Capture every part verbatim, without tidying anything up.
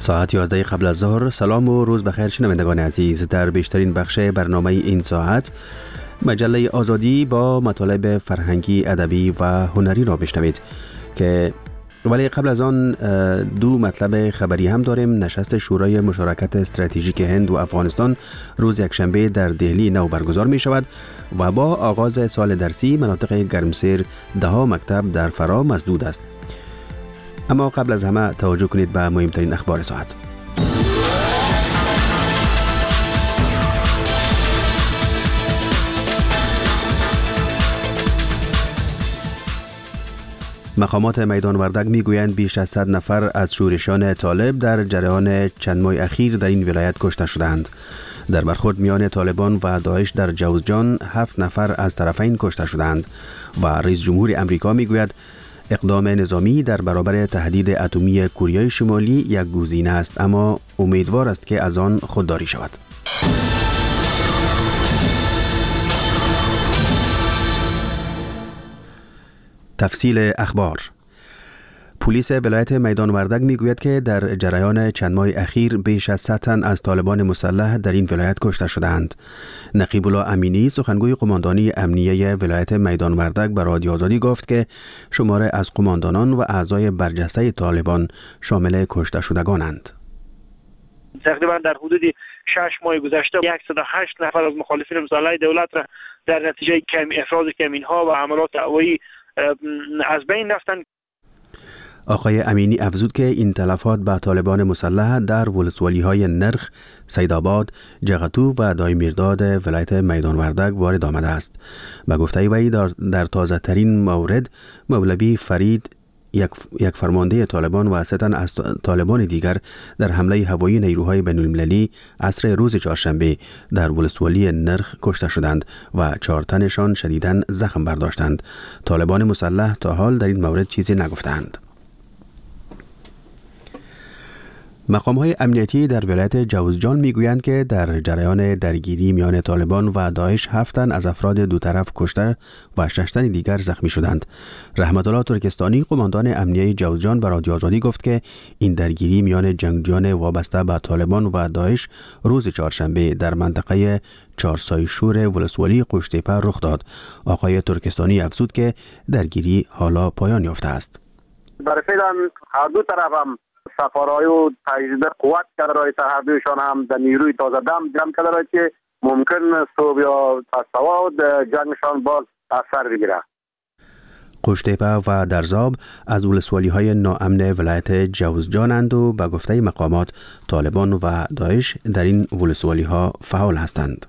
ساعت یازده قبل از ظهر. سلام و روز بخیر شنوندگان عزیز. در بیشترین بخش برنامه این ساعت مجله آزادی با مطالب فرهنگی، ادبی و هنری را بشنوید که ولی قبل از آن دو مطلب خبری هم داریم. نشست شورای مشارکت استراتژیک هند و افغانستان روز یکشنبه در دهلی نو برگزار می شود و با آغاز سال درسی مناطق گرمسیر دهها مکتب در فرا مسدود است. اما قبل از همه توجه کنید به مهمترین اخبار ساعت. مقامات میدان وردک میگویند بیش از صد نفر از شورشیان طالب در جریان چند ماه اخیر در این ولایت کشته شدند. در برخورد میان طالبان و داعش در جوزجان هفت نفر از طرفین کشته شدند و رئیس جمهور امریکا میگوید اقدام نظامی در برابر تهدید اتمی کره شمالی یک گزینه است، اما امیدوار است که از آن خودداری شود. تفصیل اخبار. پلیس ولایت میدان وردک میگوید که در جریان چند ماه اخیر بیش از صد تن از طالبان مسلح در این ولایت کشته شدند. نقیب الله امینی سخنگوی قماندانی امنیه ولایت میدان وردک به رادیو آزادی گفت که شماره از قماندانان و اعضای برجسته طالبان شامل کشته شدگانند. تقریبا در حدود شش ماه گذشته صد و هشت نفر از مخالفین مسلح دولت را در نتیجه کم افراز کمین‌ها و حملات هوایی از بین رفتند. آقای امینی افزود که این تلفات به طالبان مسلح در ولسوالی‌های نرخ، سیدآباد، جغتو و دایمیرداد ولایت میدان وردک وارد آمده است. به گفته وی در, در تازه ترین مورد مولوی فرید یک, یک فرمانده طالبان و سه تن از طالبان دیگر در حمله هوایی نیروهای بین‌المللی عصر روز چهارشنبه در ولسوالی نرخ کشته شدند و چهار تنشان شدیداً زخم برداشتند. طالبان مسلح تا حال در این مورد چیزی نگفتند. مقام‌های امنیتی در ولایت جوزجان میگویند که در جریان درگیری میان طالبان و داعش هفت تن از افراد دو طرف کشته و شش تن دیگر زخمی شدند. رحمت الله ترکستانی قماندان امنیه جوزجان به رادیو آزادی گفت که این درگیری میان جنگجویان وابسته به طالبان و داعش روز چهارشنبه در منطقه چهارسای شور ولسوالی قشتیپه رخ داد. آقای ترکستانی افزود که درگیری حالا پایان یافته است. در فعلا هر دو طرف هم سفارهای و تجهیزات قوت کرده رای هر دویشان هم در نیروی تازه دم جمع کرده رای که ممکن صبح یا پسوا جنگشان باز اثر بگیره. قشتیپه و درزاب از ولسوالی های ناامن ولایت جوزجانند و به گفته مقامات طالبان و داعش در این ولسوالی ها فعال هستند.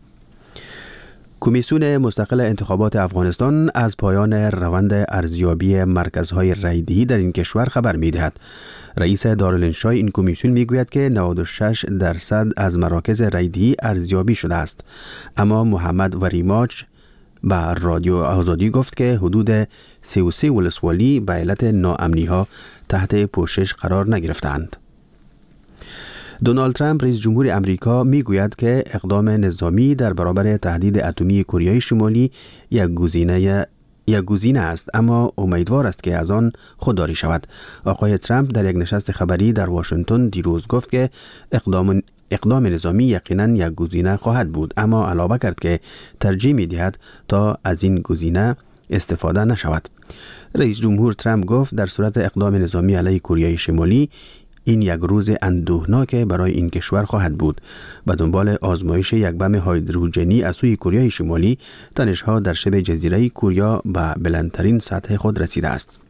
کمیسیون مستقل انتخابات افغانستان از پایان روند ارزیابی مرکزهای رایدهی در این کشور خبر می‌دهد. رئیس دارالانشای این کمیسیون میگوید که نود و شش درصد از مراکز رایدهی ارزیابی شده است، اما محمد وریماچ به رادیو آزادی گفت که حدود سی و سه ولسوالی به علت ناامنی‌ها تحت پوشش قرار نگرفتند. دونالد ترامپ رئیس جمهور امریکا میگوید که اقدام نظامی در برابر تهدید اتمی کره شمالی یک گزینه یک گزینه است، اما امیدوار است که از آن خودداری شود. آقای ترامپ در یک نشست خبری در واشنگتن دیروز گفت که اقدام اقدام نظامی یقیناً یک گزینه خواهد بود، اما علاوه کرد که ترجیح می‌دهد تا از این گزینه استفاده نشود. رئیس جمهور ترامپ گفت در صورت اقدام نظامی علیه کره شمالی این یک روز اندوهناک برای این کشور خواهد بود. به دنبال آزمایش یک بم هیدروژنی از سوی کره شمالی، تنش‌ها در شبه جزیره کره به بلندترین سطح خود رسیده است.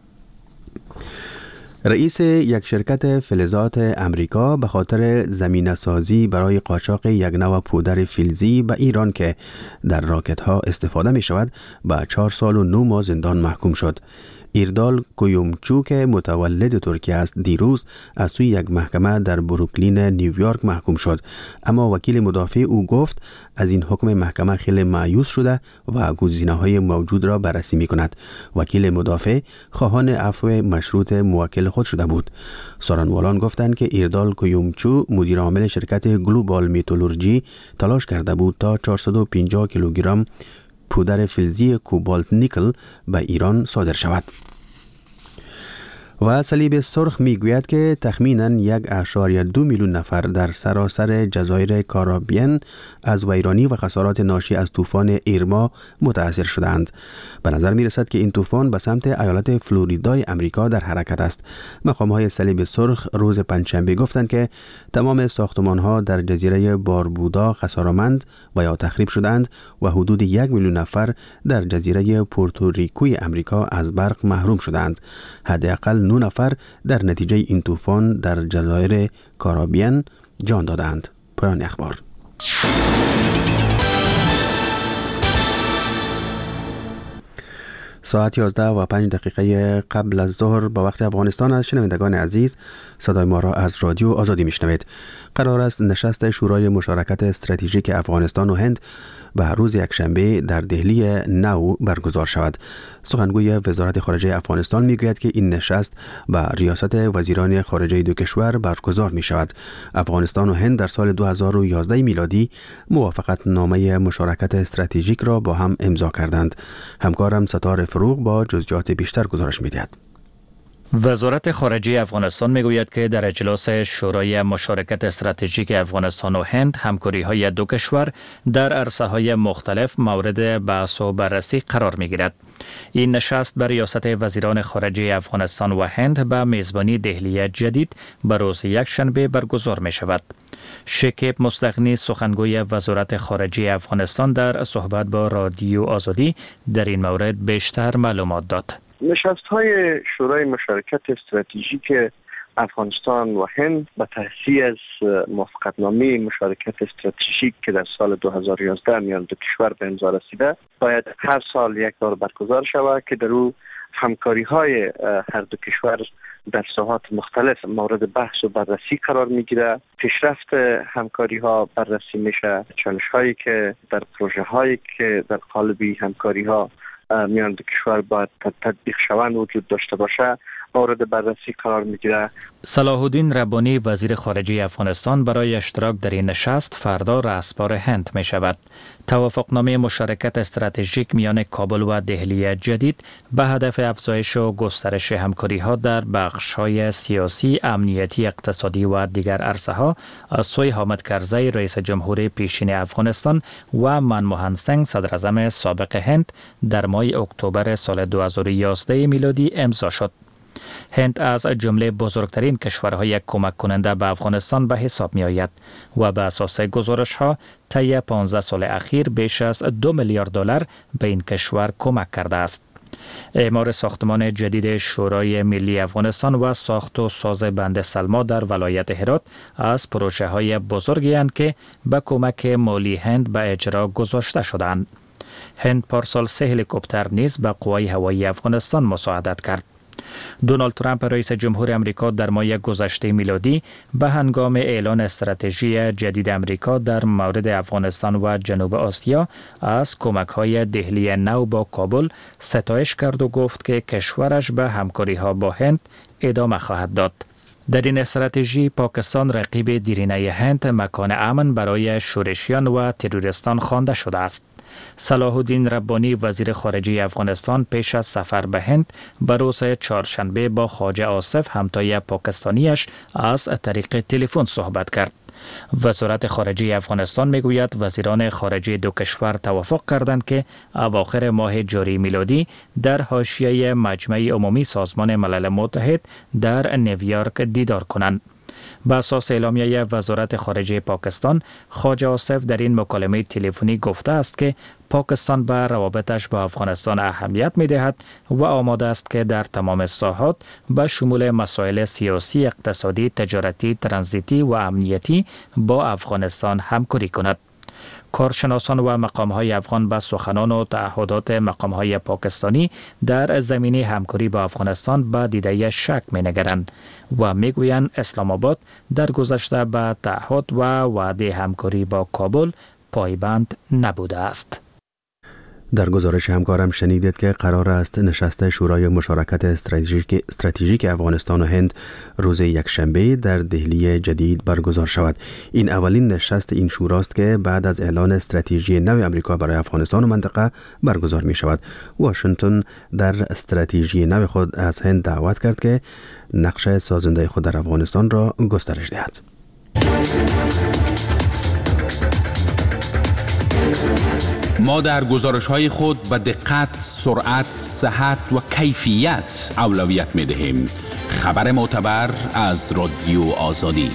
رئیس یک شرکت فلزات امریکا به خاطر زمینه سازی برای قاچاق یک نوع پودر فلزی به ایران که در راکت ها استفاده می شود به چهار سال و نه ماه زندان محکوم شد. ایردال کویومچو که متولد ترکیه است دیروز از سوی یک محکمه در بروکلین نیویورک محکوم شد، اما وکیل مدافع او گفت از این حکم محکمه خیلی مایوس شده و گزینه‌های موجود را بررسی می‌کند. وکیل مدافع خواهان عفو مشروط موکل خود شده بود. سارنوالان گفتند که ایردال کویومچو مدیر عامل شرکت گلوبال متالورژی تلاش کرده بود تا چهارصد و پنجاه کیلوگرم پودر فلزی کوبالت نیکل به ایران صادر شود. و صلیب سرخ میگوید که تخمیناً یک اشاریه دو میلیون نفر در سراسر جزایر کارائیبیان از ویرانی و خسارات ناشی از طوفان ایرما متاثر شدند. به نظر می رسد که این طوفان به سمت ایالت فلوریدای امریکا در حرکت است. مقام‌های صلیب سرخ روز پنجشنبه گفتند که تمام ساختمان‌ها در جزیره باربودا خسارتمند و یا تخریب شدند و حدود یک میلیون نفر در جزیره پورتوریکوی امریکا از برق محروم شدند. حداقل نه نفر در نتیجه این طوفان در جزایر کارائیبیان جان دادند. پایان اخبار. ساعت یازده و پنج دقیقه قبل از ظهر به وقت افغانستان است. شنوندگان عزیز، صدای ما را از رادیو آزادی میشنوید. قرار است نشست شورای مشارکت استراتژیک افغانستان و هند به روز یکشنبه در دهلی نو برگزار شود. سخنگوی وزارت خارجه افغانستان میگوید که این نشست به ریاست وزیران خارجه دو کشور برگزار می شود. افغانستان و هند در سال دو هزار و یازده میلادی موافقت نامه مشارکت استراتژیک را با هم امضا کردند. همکارم ستاره فروغ با جزئیات بیشتر گزارش می‌دهد. وزارت خارجه افغانستان میگوید که در اجلاس شورای مشارکت استراتژیک افغانستان و هند همکاری‌های دو کشور در عرصه‌های مختلف مورد بحث و بررسی قرار می‌گیرد. این نشست بر ریاست وزیران خارجه افغانستان و هند به میزبانی دهلی جدید به روز یکشنبه برگزار می‌شود. شکیب مصدقنی سخنگوی وزارت خارجه افغانستان در صحبت با رادیو آزادی در این مورد بیشتر معلومات داد. نشست‌های شورای مشارکت استراتژیک افغانستان و هند به تأسیس از موافقتنامه مشارکت استراتژیک که در سال دو هزار و یازده میان دو کشور به امضا رسیده باید هر سال یک بار برگزار شود که در او همکاری‌های هر دو کشور در ساحات مختلف مورد بحث و بررسی قرار میگیره. پیشرفت همکاری‌ها بررسی میشه، چالش‌هایی که در پروژه‌هایی که در قالب همکاری‌ها میان دو کشور باید تطبیق شوند وجود داشته باشه مورد بررسی قرار میگیره. صلاح الدین ربانی وزیر خارجه افغانستان برای اشتراک در این نشست فردا رهسپار هند می شود. توافقنامه مشارکت استراتژیک میان کابل و دهلی جدید به هدف افزایش و گسترش همکاری‌ها در بخش‌های سیاسی، امنیتی، اقتصادی و دیگر عرصه‌ها از سوی حامد کرزی رئیس جمهور پیشین افغانستان و منموهن سینگ صدر اعظم سابق هند در ماه اکتبر سال دو هزار و یازده میلادی امضا شد. هند از جمله بزرگترین کشورهای کمک کننده به افغانستان به حساب می آید و به اساس گزارش ها طی پانزده سال اخیر بیش از دو میلیارد دلار به این کشور کمک کرده است. اعمار ساختمان جدید شورای ملی افغانستان و ساخت و ساز بند سلما در ولایت هرات از پروژه های بزرگی اند که به کمک مالی هند به اجرا گذاشته شدند. هند پارسال سه هلیکوپتر نیز به قوای هوایی افغانستان مساعدت کرد. دونالد ترامپ رئیس جمهور امریکا در ماه گذشته میلادی به هنگام اعلان استراتژی جدید امریکا در مورد افغانستان و جنوب آسیا از کمک‌های دهلی نو با کابل ستایش کرد و گفت که کشورش به همکاری‌ها با هند ادامه خواهد داد. در این استراتژی پاکستان رقیب دیرینه هند مکان امن برای شورشیان و تروریستان خوانده شده است. صلاح الدین ربانی وزیر خارجه افغانستان پیش از سفر به هند به روز چهارشنبه با خواجه آصف همتای پاکستانیش از طریق تلفن صحبت کرد. وزارت خارجه افغانستان میگوید وزیران خارجه دو کشور توافق کردند که اواخر ماه جاری میلادی در حاشیه مجمع عمومی سازمان ملل متحد در نیویورک دیدار کنند. به اساس اعلامیه وزارت خارجه پاکستان، خواجه آصف در این مکالمه تلفنی گفته است که پاکستان به روابطش با افغانستان اهمیت می دهد و آماده است که در تمام ساحات به شمول مسائل سیاسی، اقتصادی، تجارتی، ترانزیتی و امنیتی با افغانستان همکاری کند. کارشناسان و مقام‌های افغان به سخنان و تعهدات مقام‌های پاکستانی در زمینه همکاری با افغانستان به دیده شک می‌نگرند و می‌گویند اسلام آباد در گذشته به تعهد و وعده همکاری با کابل پایبند نبوده است. در گزارش همکارم شنیدید که قرار است نشست شورای مشارکت استراتژیک استراتژیک افغانستان و هند روز یکشنبه در دهلی جدید برگزار شود. این اولین نشست این شوراست که بعد از اعلان استراتژی نو آمریکا برای افغانستان و منطقه برگزار می شود. واشنگتن در استراتژی نو خود از هند دعوت کرد که نقش سازنده خود در افغانستان را گسترش دهد. ما در گزارش‌های خود به دقت، سرعت، صحت و کیفیت اولویت می‌دهیم. خبر معتبر از رادیو آزادی.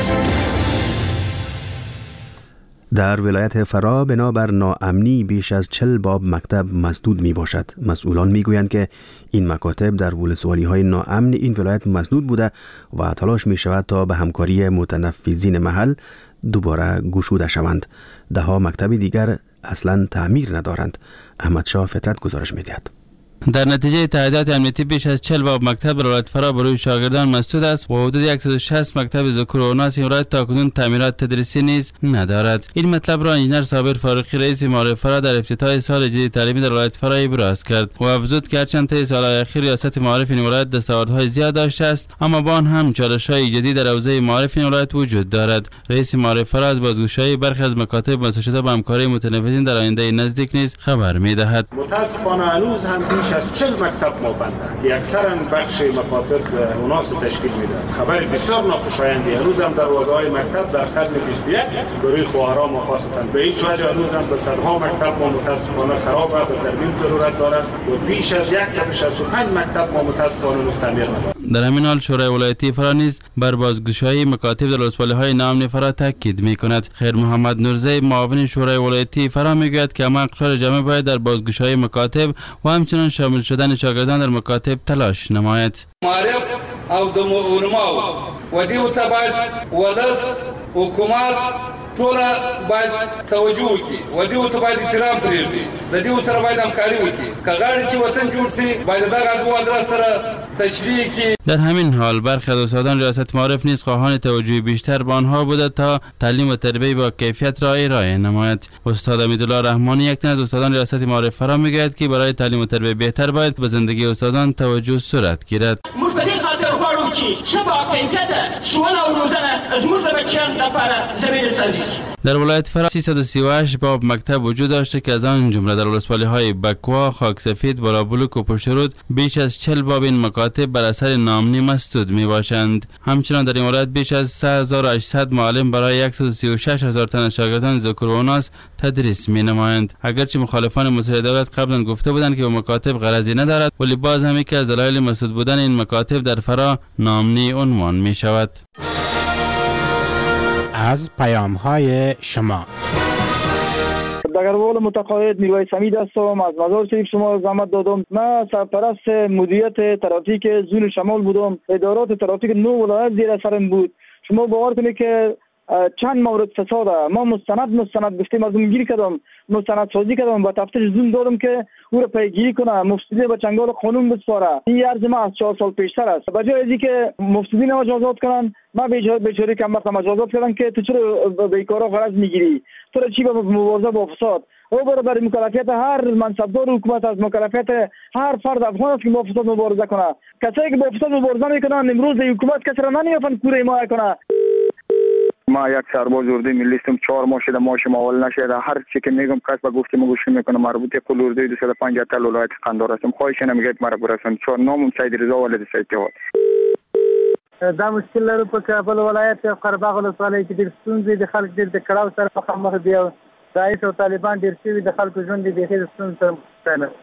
در ولایت فرا بنابر ناامنی بیش از چهل باب مکتب مسدود می باشد. مسئولان می گویند که این مکاتب در ولسوالی های ناامن این ولایت مسدود بوده و تلاش می شود تا به همکاری متنفذین محل دوباره گشوده شوند. ده ها مکتب دیگر اصلا تعمیر ندارند. احمد شاه فطرت گزارش می دهد. در نتیجه تعهدات امنیتی بیش از چهل باب مکتب در ولایت فرا برای شاگردان مسدود است و حدود صد و شصت مکتب ذکور و اناث این ولایت تاکنون تعمیرات تدریسی نیز ندارد. این مطلب را انجینر صابر فاروقی رئیس معارف فرا در افتتاح سال جدید تعلیمی در ولایت فرا ابراز کرد و افزود که هرچند طی سالهای اخیر ریاست معارف این ولایت دستاوردهای زیاد داشته است، اما با آن هم چالش‌های جدی در حوزه معارف این ولایت وجود دارد. رئیس معارف فرا از بازگشایی برخی از مکاتب مسئول به همکاری متنفذین در آینده نزدیک نیز خبر می‌دهد. متاسفانه هنوز هم بیش از چهل مکتب مابند که اکثرا بخش مکاتب اوناس تشکیل میده. خبر بسیار ناخوشایندی هنوز هم دروازه‌های مکتب در قرن بیست و یک برای خواهران ما خاصتا به هیچ وجه هنوز هم به صدها مکتب ما متاسفانه خراب و به ترمیم ضرورت دارد و بیش از صد و شصت و پنج مکتب ما متاسفانه هنوز تعمیر ندارد. در همین حال شورای ولایتی فرا نیز بر بازگشایی مکاتب در ولسوالی‌های ناامن فرا تاکید می‌کند. خیر محمد نورزی معاون شورای ولایتی فرا می‌گوید که همه اقشار جامعه باید در بازگشایی مکاتب و همچنین شامل شدن شاگردان در مکاتب تلاش نماید. معارف او د علماء و دیو ته باید ولس حکومت ټول باید توجه وکړي و دیو ته باید احترام پرېږدي د دیو سره باید همکاري وکړي که غواړي چې وطن جوړ شي باید دغه دوه ادرس سره تشریح کړي. در همین حال برخی از استادان ریاست معارف نیز خواهان توجه بیشتر به آنها بوده تا تعلیم و تربیت با کیفیت را ارائه نماید. استاد امیدالله رحمانی یک تن از استادان ریاست معارف فرا میگوید که برای تعلیم و تربیت بهتر باید به زندگی استادان توجه صورت گیرد. موږ په دې خاطر غواړو چې ښه باکیفیته ښوونه او روزنه زموږ د بچیانو لپاره زمینه سازي شي. در ولایت فرا سیصد و سی و هشت باب مکتب وجود داشته که از آن جمله در ولسوالی‌های بکوا، خاکسفید، بالابلوک و پشترود بیش از چهل باب این مکاتب بر اثر ناامنی مسدود می باشند. همچنان در این ولایت بیش از سه هزار و هشتصد معلم برای صد و سی و شش هزار تن شاگردان ذکور و اناث تدریس می نمایند. اگرچه مخالفان مسئله دولت قبلا گفته بودند که به مکاتب غرضی ندارد، ولی باز هم یکی از دلایل مسدود بودن این مکاتب در فرا ناامنی عنوان می شود. از پیام‌های شما دگربال متقاعد میرویس حمید هستم. از مزار شریف شما زحمت دادم. من سرپرست مدیریت ترافیک زون شمال بودم. ادارات ترافیک نو ولایت زیر سرم بود. شما باور کنید که چند مورد فساد ما مستند مستند گفتیم از اون گیری کردم، مستند سازی کردم، با تفتیش زون دادم که او را پیگیری کنه، مفسدین به چنگال قانون بسپاره. این عرض ما از چهار سال پیشتر است. به جای از اینکه مفسدین را مجازات کنن، ما بیچاره کم وقت مجازات کردن که تو چرا بیکارا غرض میگیری، تو را چی به مبارزه با فساد. او برای مکلفیت هر منصبدار حکومت از مکلفیت هر فرد افغان است که با فساد مبارزه کنه. کسایی که با فساد مبارزه میکنن امروز حکومت کسی را نمیافن کوره ما کنه. ما یک سرباز اردوی ملی هستم. چهار ماه شده ماش معول نشده. هر چی که میگم کس به گفته ما گوش نمیکنه. مربوطه قل اردوی دویست و پنجاه تا ولایت قندار هستم. خواهش نمیگید مرا برسون. چهار نامم سید رضا ولد سید جواد. دا مشکل لرو په کابل ولایت او قرباغ ولسوالۍ کې ډېر ستونزې د خلک ډېر د کړاو سره مخامخ دي او داعش او طالبان ډېر شوي د خلکو ژوند د بېخي د ستونزو سره مخ دی.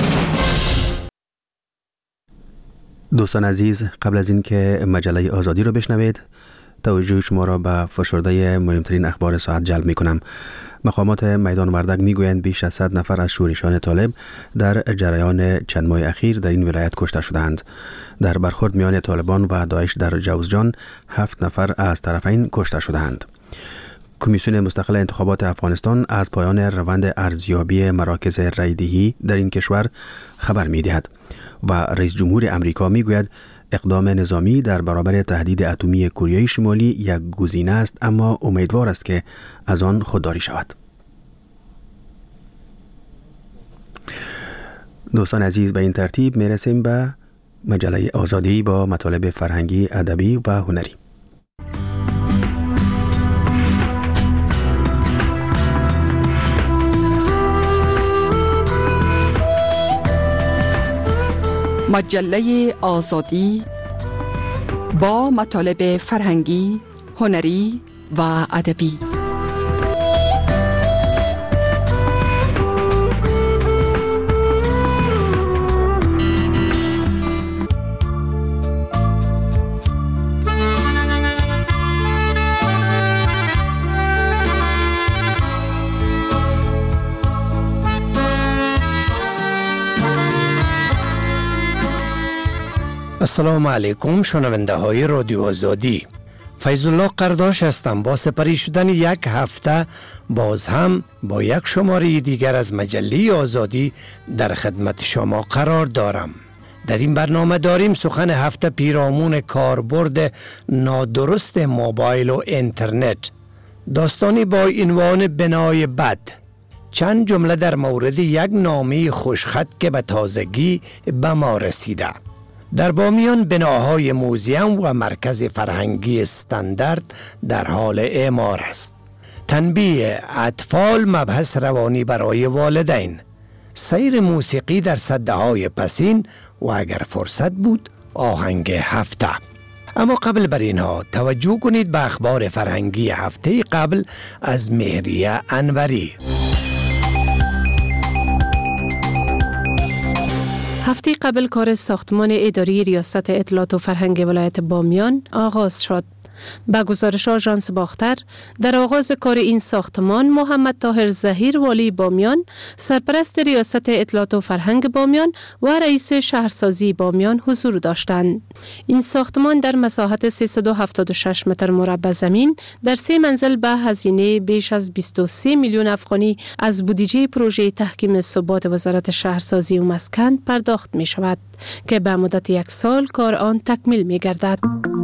دوستان عزیز، قبل از اینکه مجله آزادی رو بشنوید، توجه شما را به فشرده مهمترین اخبار ساعت جلب می کنم. مقامات میدان وردک می گویند بیش از صد نفر از شورشیان طالب در جریان چند ماه اخیر در این ولایت کشته شدند. در برخورد میان طالبان و داعش در جوزجان هفت نفر از طرفین کشته شدند. کمیسیون مستقل انتخابات افغانستان از پایان روند ارزیابی مراکز رایدهی در این کشور خبر می دهد و رئیس جمهور امریکا می گوید اقدام نظامی در برابر تهدید اتمی کره شمالی یک گزینه است، اما امیدوار است که از آن خودداری شود. دوستان عزیز، به این ترتیب میرسیم به مجله آزادی با مطالب فرهنگی، ادبی و هنری. مجله آزادی با مطالب فرهنگی، هنری و ادبی. السلام علیکم شنونده های رادیو آزادی. فیض الله قرداش هستم. با سپری شدن یک هفته باز هم با یک شماره دیگر از مجله آزادی در خدمت شما قرار دارم. در این برنامه داریم سخن هفته پیرامون کاربرد نادرست موبایل و اینترنت، داستانی با عنوان بنای بد، چند جمله در مورد یک نامه خوشخط که به تازگی به ما رسیده. در بامیان بناهای موزیم و مرکز فرهنگی استاندارد در حال اعمار است. تنبیه اطفال مبحث روانی برای والدین، سیر موسیقی در سده‌های پسین و اگر فرصت بود آهنگ هفته. اما قبل بر اینها توجه کنید به اخبار فرهنگی هفته قبل از مهریه انوری. هفته قبل کار ساختمان اداری ریاست اطلاعات و فرهنگ ولایت بامیان آغاز شد. با گزارش آژانس باختر، در آغاز کار این ساختمان محمد طاهر ظهیر والی بامیان، سرپرست ریاست اطلاعات و فرهنگ بامیان و رئیس شهرسازی بامیان حضور داشتند. این ساختمان در مساحت سیصد و هفتاد و شش متر مربع زمین در سه منزل به هزینه بیش از بیست و سه میلیون افغانی از بودجه پروژه تحکیم ثبات وزارت شهرسازی و مسکن پرداخت می شود که به مدت یک سال کار آن تکمیل می گردد.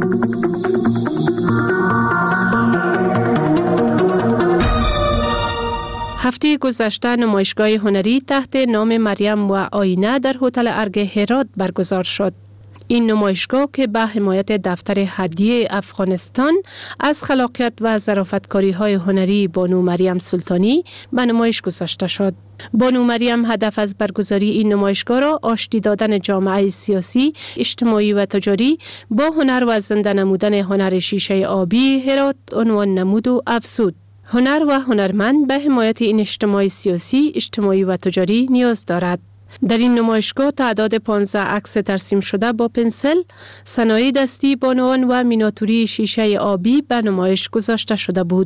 هفته گذشته نمایشگاه هنری تحت نام مریم و آینه در هتل ارگ هرات برگزار شد. این نمایشگاه که به حمایت دفتر هدیه افغانستان از خلاقیت و ظرافتکاری های هنری بانو مریم سلطانی به نمایش گذاشته شد. بانو مریم هدف از برگزاری این نمایشگاه را آشتی دادن جامعه سیاسی، اجتماعی و تجاری با هنر و زنده نمودن هنر شیشه آبی هرات عنوان نمود و افزود. هنر و هنرمند به حمایت این اجتماع سیاسی، اجتماعی و تجاری نیاز دارد. در این نمایشگاه تعداد پانزده عکس ترسیم شده با پنسل، صنایع دستی، بانوان و میناتوری شیشه آبی به نمایش گذاشته شده بود.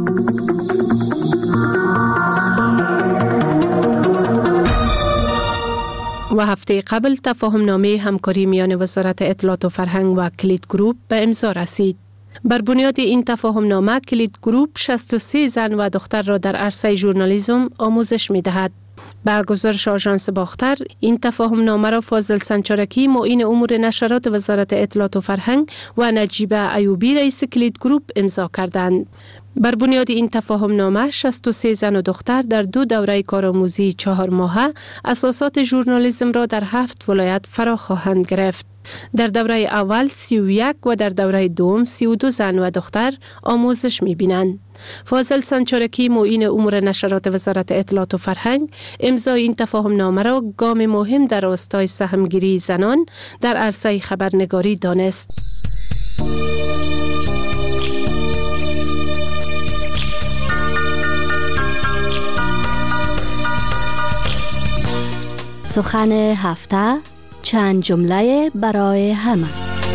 و هفته قبل تفاهم نامه همکاری میان وزارت اطلاعات و فرهنگ و کلید گروپ به امضا رسید. بر بنیاد این تفاهم نامه کلید گروپ شصت و سه زن و دختر را در عرصه ژورنالیسم آموزش می دهد. با گزارش آژانس باختر، این تفاهم نامه را فاضل سنچارکی معین امور نشرات وزارت اطلاعات و فرهنگ و نجیبه ایوبی رئیس کلید گروپ امضا کردند. بر بنیاد این تفاهم نامه شصت و سه زن و دختر در دو دوره کارآموزی چهار ماهه اساسات ژورنالیسم را در هفت ولایت فرا خواهند گرفت. در دوره اول سی و یک و در دوره دوم سی و دو زن و دختر آموزش می بینند. فاضل سنچارکی معین امور نشرات وزارت اطلاعات و فرهنگ امضای این تفاهم نامه را گام مهم در راستای سهمگیری زنان در عرصه خبرنگاری دانست. سخن هفته، چند جمله برای همه.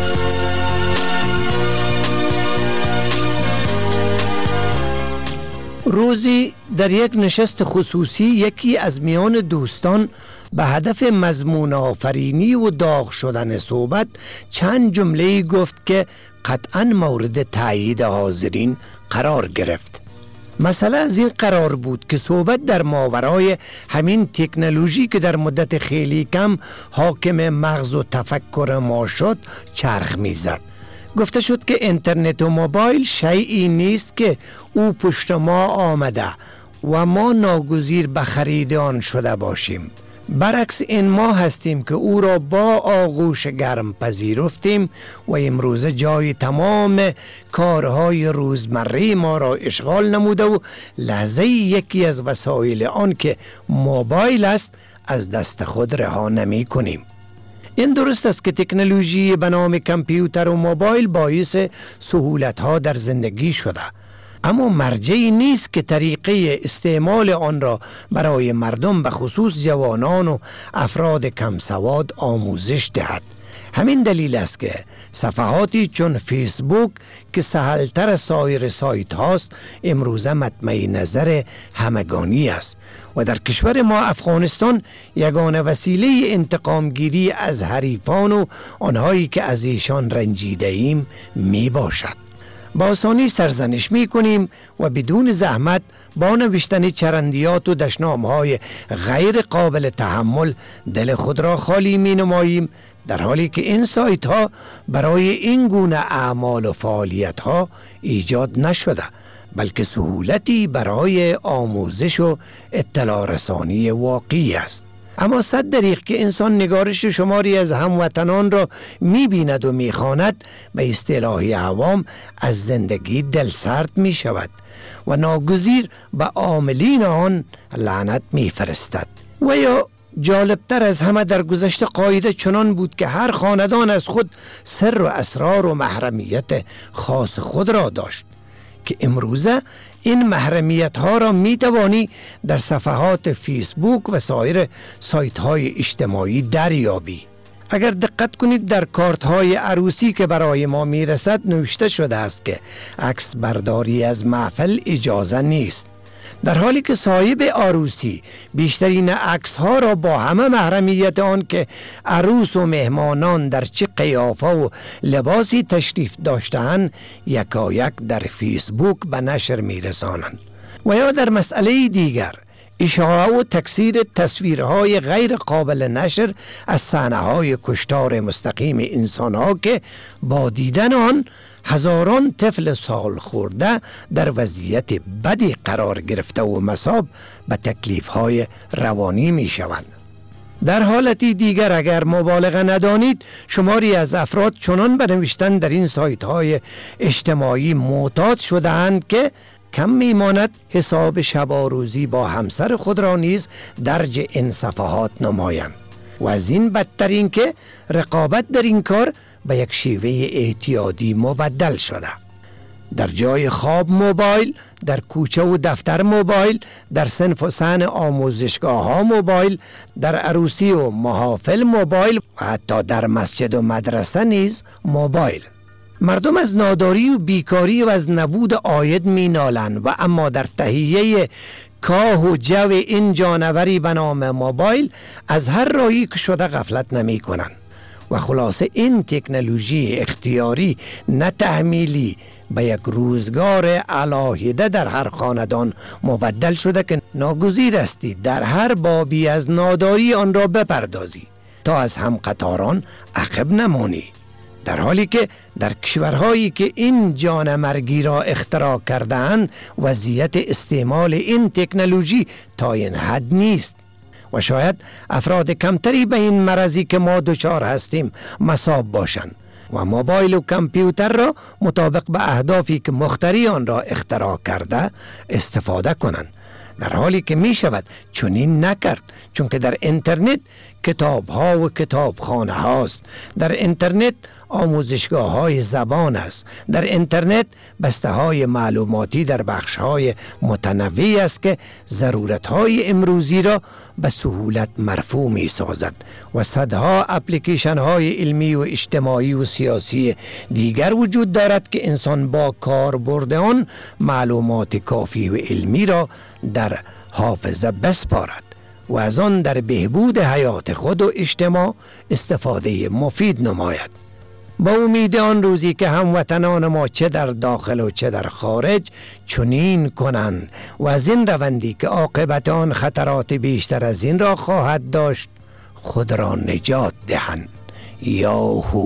روزی در یک نشست خصوصی یکی از میان دوستان به هدف مضمون آفرینی و داغ شدن صحبت چند جمله گفت که قطعاً مورد تایید حاضرین قرار گرفت. مسئله از این قرار بود که صحبت در ماورای همین تکنولوژی که در مدت خیلی کم حاکم مغز و تفکر ما شد چرخ میزد. گفته شد که اینترنت و موبایل شیئی نیست که او پشت ما آمده و ما ناگزیر به خرید آن شده باشیم، برعکس این ما هستیم که او را با آغوش گرم پذیرفتیم و امروزه جای تمام کارهای روزمره ما را اشغال نموده و لحظه یکی از وسایل آن که موبایل است از دست خود رها نمی کنیم. این درست است که تکنولوژی به نام کامپیوتر و موبایل باعث سهولت‌ها در زندگی شده، اما مرجعی نیست که طریقه استعمال آن را برای مردم به خصوص جوانان و افراد کم سواد آموزش دهد. همین دلیل است که صفحاتی چون فیسبوک که سهلتر از سایر سایت هاست امروزه مطمع نظر همگانی است و در کشور ما افغانستان یگانه وسیله انتقام گیری از حریفان و آنهایی که از ایشان رنجیده ایم می باشد. با آسانی سرزنش می کنیم و بدون زحمت با نوشتن چرندیات و دشنامهای غیر قابل تحمل دل خود را خالی می نماییم، در حالی که این سایت ها برای این گونه اعمال و فعالیت ها ایجاد نشده، بلکه سهولتی برای آموزش و اطلاع رسانی واقعی است. اما صد دریغ که انسان نگارش شماری از هموطنان را می بیند و می خواند، به اصطلاح عوام از زندگی دلسرد می شود و ناگزیر به عاملین آن لعنت می فرستد. و یا جالبتر از همه در گذشته قاعده چنان بود که هر خاندان از خود سر و اسرار و محرمیت خاص خود را داشت که امروزه این محرمیت ها را می توانی در صفحات فیسبوک و سایر سایت های اجتماعی دریابی. اگر دقت کنید در کارت های عروسی که برای ما می رسد نوشته شده است که عکس برداری از محفل اجازه نیست، در حالی که صاحب عروسی بیشترین عکس ها را با همه محرمیت آن که عروس و مهمانان در چه قیافه و لباسی تشریف داشتند یکایک در فیسبوک به نشر می رسانند. و یا در مسئله دیگر اشاعه و تکثیر تصویرهای غیر قابل نشر از صحنه‌های کشتار مستقیم انسان‌ها که با دیدن آن هزاران طفل سال خورده در وضعیت بدی قرار گرفته و مصاب به تکلیف‌های روانی می شوند. در حالتی دیگر اگر مبالغه ندانید شماری از افراد چنان به نوشتن در این سایت‌های اجتماعی معتاد شده‌اند که کم میماند حساب شب و روزی با همسر خود را نیز درج این صفحات نمایند و از این بدتر این که رقابت در این کار به یک شیوه اعتیادی مبدل شده. در جای خواب موبایل، در کوچه و دفتر موبایل، در صنف و صحن آموزشگاه ها موبایل، در عروسی و محافل موبایل و حتی در مسجد و مدرسه نیز موبایل. مردم از ناداری و بیکاری و از نبود عاید می نالند و اما در تهیه کاه و جو این جانوری به نام موبایل از هر راهی که شده غفلت نمی کنند و خلاصه این تکنولوژی اختیاری نه تحمیلی به یک روزگار علاهیده در هر خاندان مبدل شده که ناگزیر استی در هر بابی از ناداری آن را بپردازی تا از هم قطاران عقب نمانی، در حالی که در کشورهایی که این جانمرگی را اختراع کرده‌اند وضعیت استعمال این تکنولوژی تا این حد نیست و شاید افراد کمتری به این مرضی که ما دچار هستیم مصاب باشند و موبایل و کامپیوتر را مطابق به اهدافی که مخترع آن را اختراع کرده استفاده کنند، در حالی که می شود چنین نکرد، چون که در اینترنت کتاب ها و کتابخانه هاست، در اینترنت آموزشگاه های زبان است، در اینترنت بسته های معلوماتی در بخش های متنوعی است که ضرورت های امروزی را به سهولت مرفوع می سازد و صدها اپلیکیشن های علمی و اجتماعی و سیاسی دیگر وجود دارد که انسان با کاربرد آن معلومات کافی و علمی را در حافظه بسپارد و از آن در بهبود حیات خود و اجتماع استفاده مفید نماید. با امید آن روزی که هموطنان ما چه در داخل و چه در خارج چنین کنند و از این روندی که عاقبت آن خطرات بیشتر از این را خواهد داشت خود را نجات دهند. یاهو.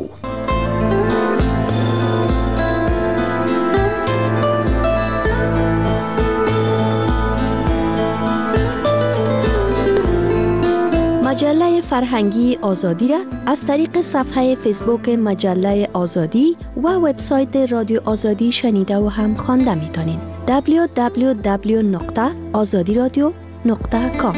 مجله فرهنگی آزادی را از طریق صفحه فیسبوک مجله آزادی و وبسایت رادیو آزادی شنیده و هم خوانده میتونین. دبلیو دبلیو دبلیو نقطه آزادی رادیو نقطه کام.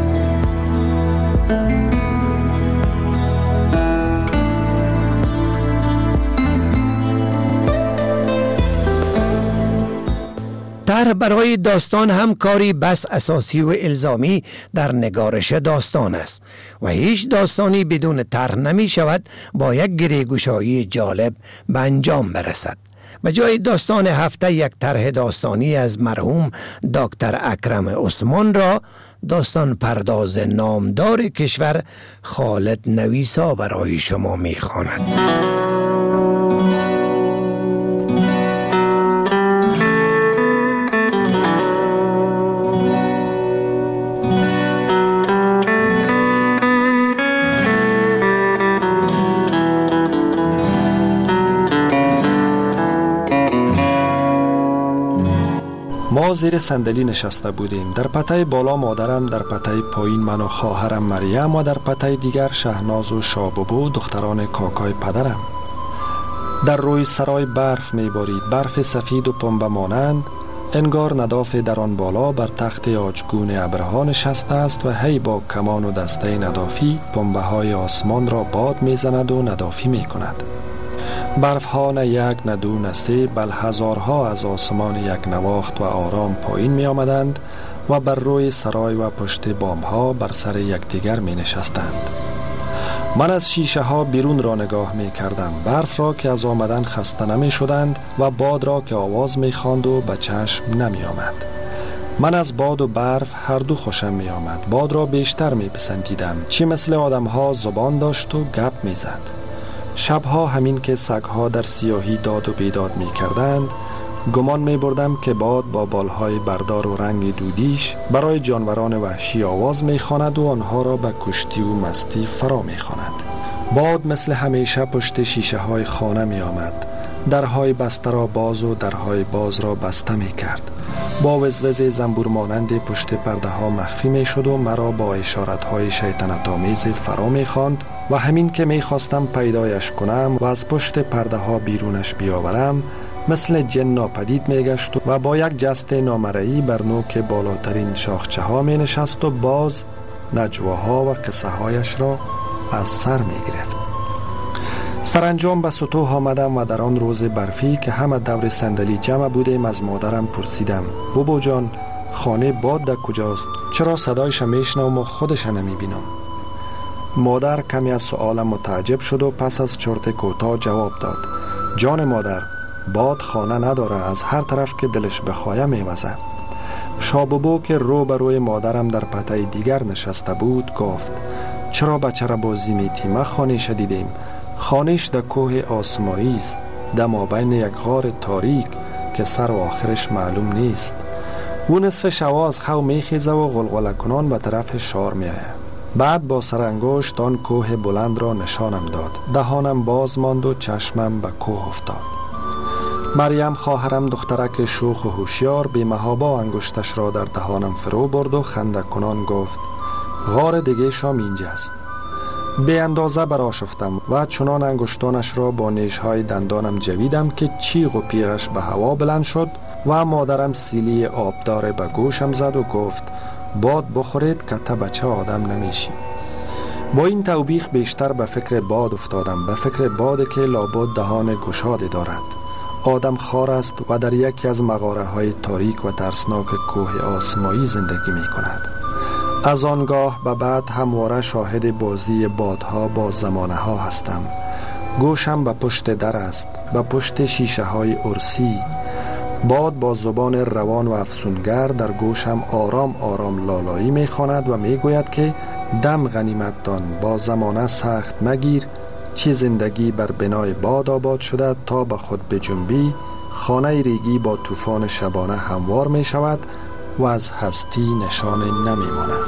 طرح برای داستان هم کاری بس اساسی و الزامی در نگارش داستان است و هیچ داستانی بدون طرح نمی شود با یک گریگوشایی جالب به انجام برسد. و جای داستان هفته یک طرح داستانی از مرحوم دکتر اکرم عثمان را داستان پرداز نامدار کشور خالد نویسا برای شما می خواند. ما زیر صندلی نشسته بودیم. در پته بالا مادرم، در پته پایین من و خواهرم مریم و در پته دیگر شهناز و شاببو دختران کاکای پدرم. در روی سرای برف میبارید، برف سفید و پنبه مانند. انگار نداف در آن بالا بر تخت آجگون ابرها نشسته است و هی با کمان و دسته ندافی پنبه های آسمان را باد میزند و ندافی میکند. برف ها نه یک نه دو نه سه بل هزارها از آسمان یک نواخت و آرام پایین می آمدند و بر روی سرای و پشت بام ها بر سر یکدیگر می نشستند. من از شیشه ها بیرون را نگاه می کردم، برف را که از آمدن خسته نمی شدند و باد را که آواز می خواند و به چشم نمی آمد. من از باد و برف هر دو خوشم می آمد. باد را بیشتر می پسندیدم، چی مثل آدم ها زبان داشت و گپ می زد. شبها همین که سگها در سیاهی داد و بیداد می کردند، گمان می بردم که باد با بالهای بردار و رنگ دودیش برای جانوران وحشی آواز می خواند و آنها را به کشتی و مستی فرا می خواند. باد مثل همیشه پشت شیشه های خانه می آمد. درهای بسته را باز و درهای باز را بسته می کرد. با وزوز زنبور مانند پشت پرده ها مخفی می شد و مرا با اشارت های شیطنت آمیز فرا می خواند و همین که می خواستم پیدایش کنم و از پشت پرده ها بیرونش بیاورم، مثل جن ناپدید می گشت و با یک جست نامرئی بر نوک بالاترین شاخچه ها می نشست و باز نجواها و قصه هایش را از سر می گرفت. سرانجام به سطوح آمدم و در آن روز برفی که همه دور صندلی جمع بودیم از مادرم پرسیدم: بابا جان، خانه باد در کجاست؟ چرا صدایش میشنوم و خودش نمی بینم؟ مادر کمی از سؤالم متعجب شد و پس از چرت کوتاه جواب داد: جان مادر، باد خانه نداره، از هر طرف که دلش بخواه میوزه. شاببو که رو به روی مادرم در پته دیگر نشسته بود گفت: چرا بچه را بازی میتی؟ ما خانهش دیدیم. خانهش در کوه آسمایی است، در مابین یک غار تاریک که سر و آخرش معلوم نیست. او نصف شوا از خو میخیزه و غلغله کنان به طرف شار میآید. بعد با سرانگشت آن کوه بلند را نشانم داد. دهانم باز ماند و چشمم به کوه افتاد. مریم خواهرم دخترک شوخ و هوشیار بی محابا انگشتش را در دهانم فرو برد و خنده کنان گفت: غار دیگه شام اینجاست. به اندازه برآشفتم و چنان انگشتانش را با نیشهای دندانم جویدم که چیغ و پیغش به هوا بلند شد و مادرم سیلی آبدار به گوشم زد و گفت: باد بخورید که تا بچه آدم نمیشی. با این توبیخ بیشتر به فکر باد افتادم، به فکر باد که لابد دهان گشاده دارد. آدم خار است و در یکی از مغاره های تاریک و ترسناک کوه آسمایی زندگی می کند. از آنگاه به بعد همواره شاهد بازی بادها با زمانه ها هستم. گوشم به پشت در است، به پشت شیشه های ارسی. باد با زبان روان و افسونگر در گوشم آرام آرام لالایی می خواند و می گوید که دم غنیمت دان، با زمانه سخت مگیر، چی زندگی بر بنای باد آباد شده تا به خود بجنبی، خانه ریگی با طوفان شبانه هموار می شود و از هستی نشان نمی ماند.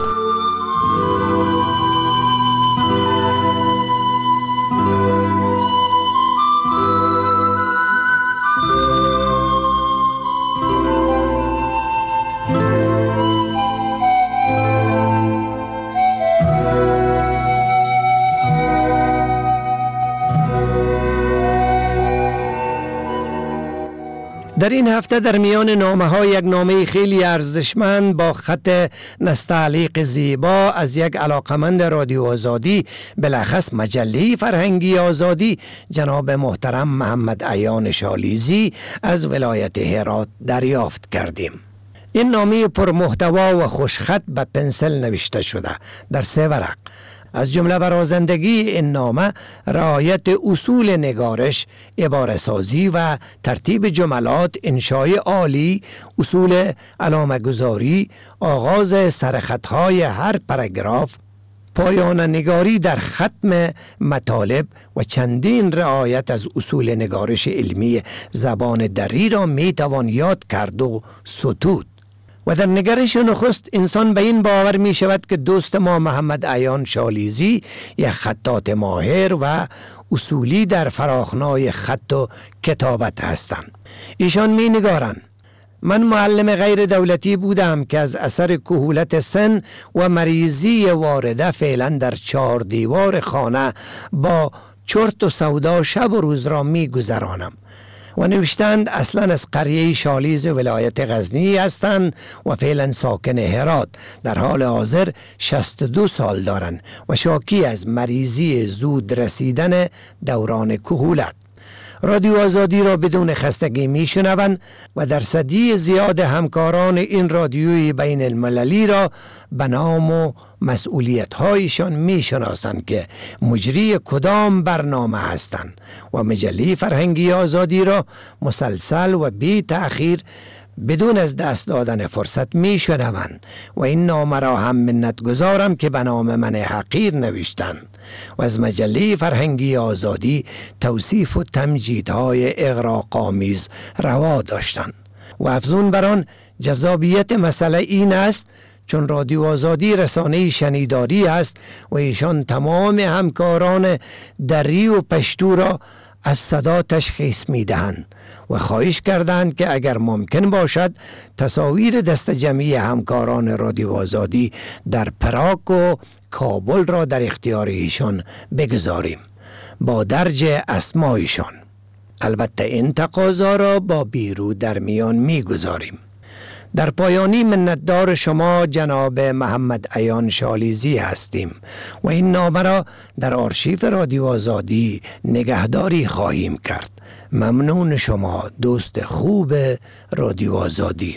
در این هفته در میان نامه ها یک نامه خیلی ارزشمند با خط نستعلیق زیبا از یک علاقمند رادیو آزادی بلخص مجله فرهنگی آزادی جناب محترم محمد عیان شالیزی از ولایت هرات دریافت کردیم. این نامه پرمحتوا و خوشخط به پنسل نوشته شده در سه ورق. از جمله برازندگی این نامه رعایت اصول نگارش، عباره‌سازی و ترتیب جملات، انشای عالی، اصول علامه گذاری، آغاز سرخطهای هر پاراگراف، پایان نگاری در ختم مطالب و چندین رعایت از اصول نگارش علمی زبان دری را می توان یاد کرد و ستود. و در نگرش نخست انسان به این باور می شود که دوست ما محمد عیان شالیزی یک خطاط ماهر و اصولی در فراخنای خط و کتابت هستند. ایشان می نگارند: من معلم غیر دولتی بودم که از اثر کهولت سن و مریضی وارده فعلا در چهار دیوار خانه با چرت و سودا شب و روز را می گذرانم. و نوشتند اصلا از قریه شالیز ولایت غزنی هستند و فعلا ساکن هرات، در حال حاضر شصت و دو سال دارند و شاکی از مریضی زود رسیدن دوران کهولت. رادیو آزادی را بدون خستگی می شنوند و درصدی زیاد همکاران این رادیوی بین المللی را به نام و مسئولیت هایشان می شناسند که مجری کدام برنامه هستند و مجله فرهنگی آزادی را مسلسل و بی تأخیر بدون از دست دادن فرصت می شنوند و این نامه را هم منت گذارم که به نام من حقیر نوشتند و از مجله فرهنگی آزادی توصیف و تمجیدهای اغراق‌آمیز روا داشتند و افزون بر آن جذابیت مسئله این است چون رادیو آزادی رسانه شنیداری است و ایشان تمام همکاران دری و پشتو را از صدا تشخیص می دهند و خواهش کردند که اگر ممکن باشد تصاویر دست جمعی همکاران رادیو آزادی در پراگ و کابل را در اختیار ایشان بگذاریم با درج اسمایشان. البته این تقاضا را با بیرو در میان می گذاریم. در پایانی منتدار شما جناب محمد عیان شالیزی هستیم و این نامه را در آرشیف رادیو آزادی نگهداری خواهیم کرد. ممنون شما دوست خوب رادیو آزادی.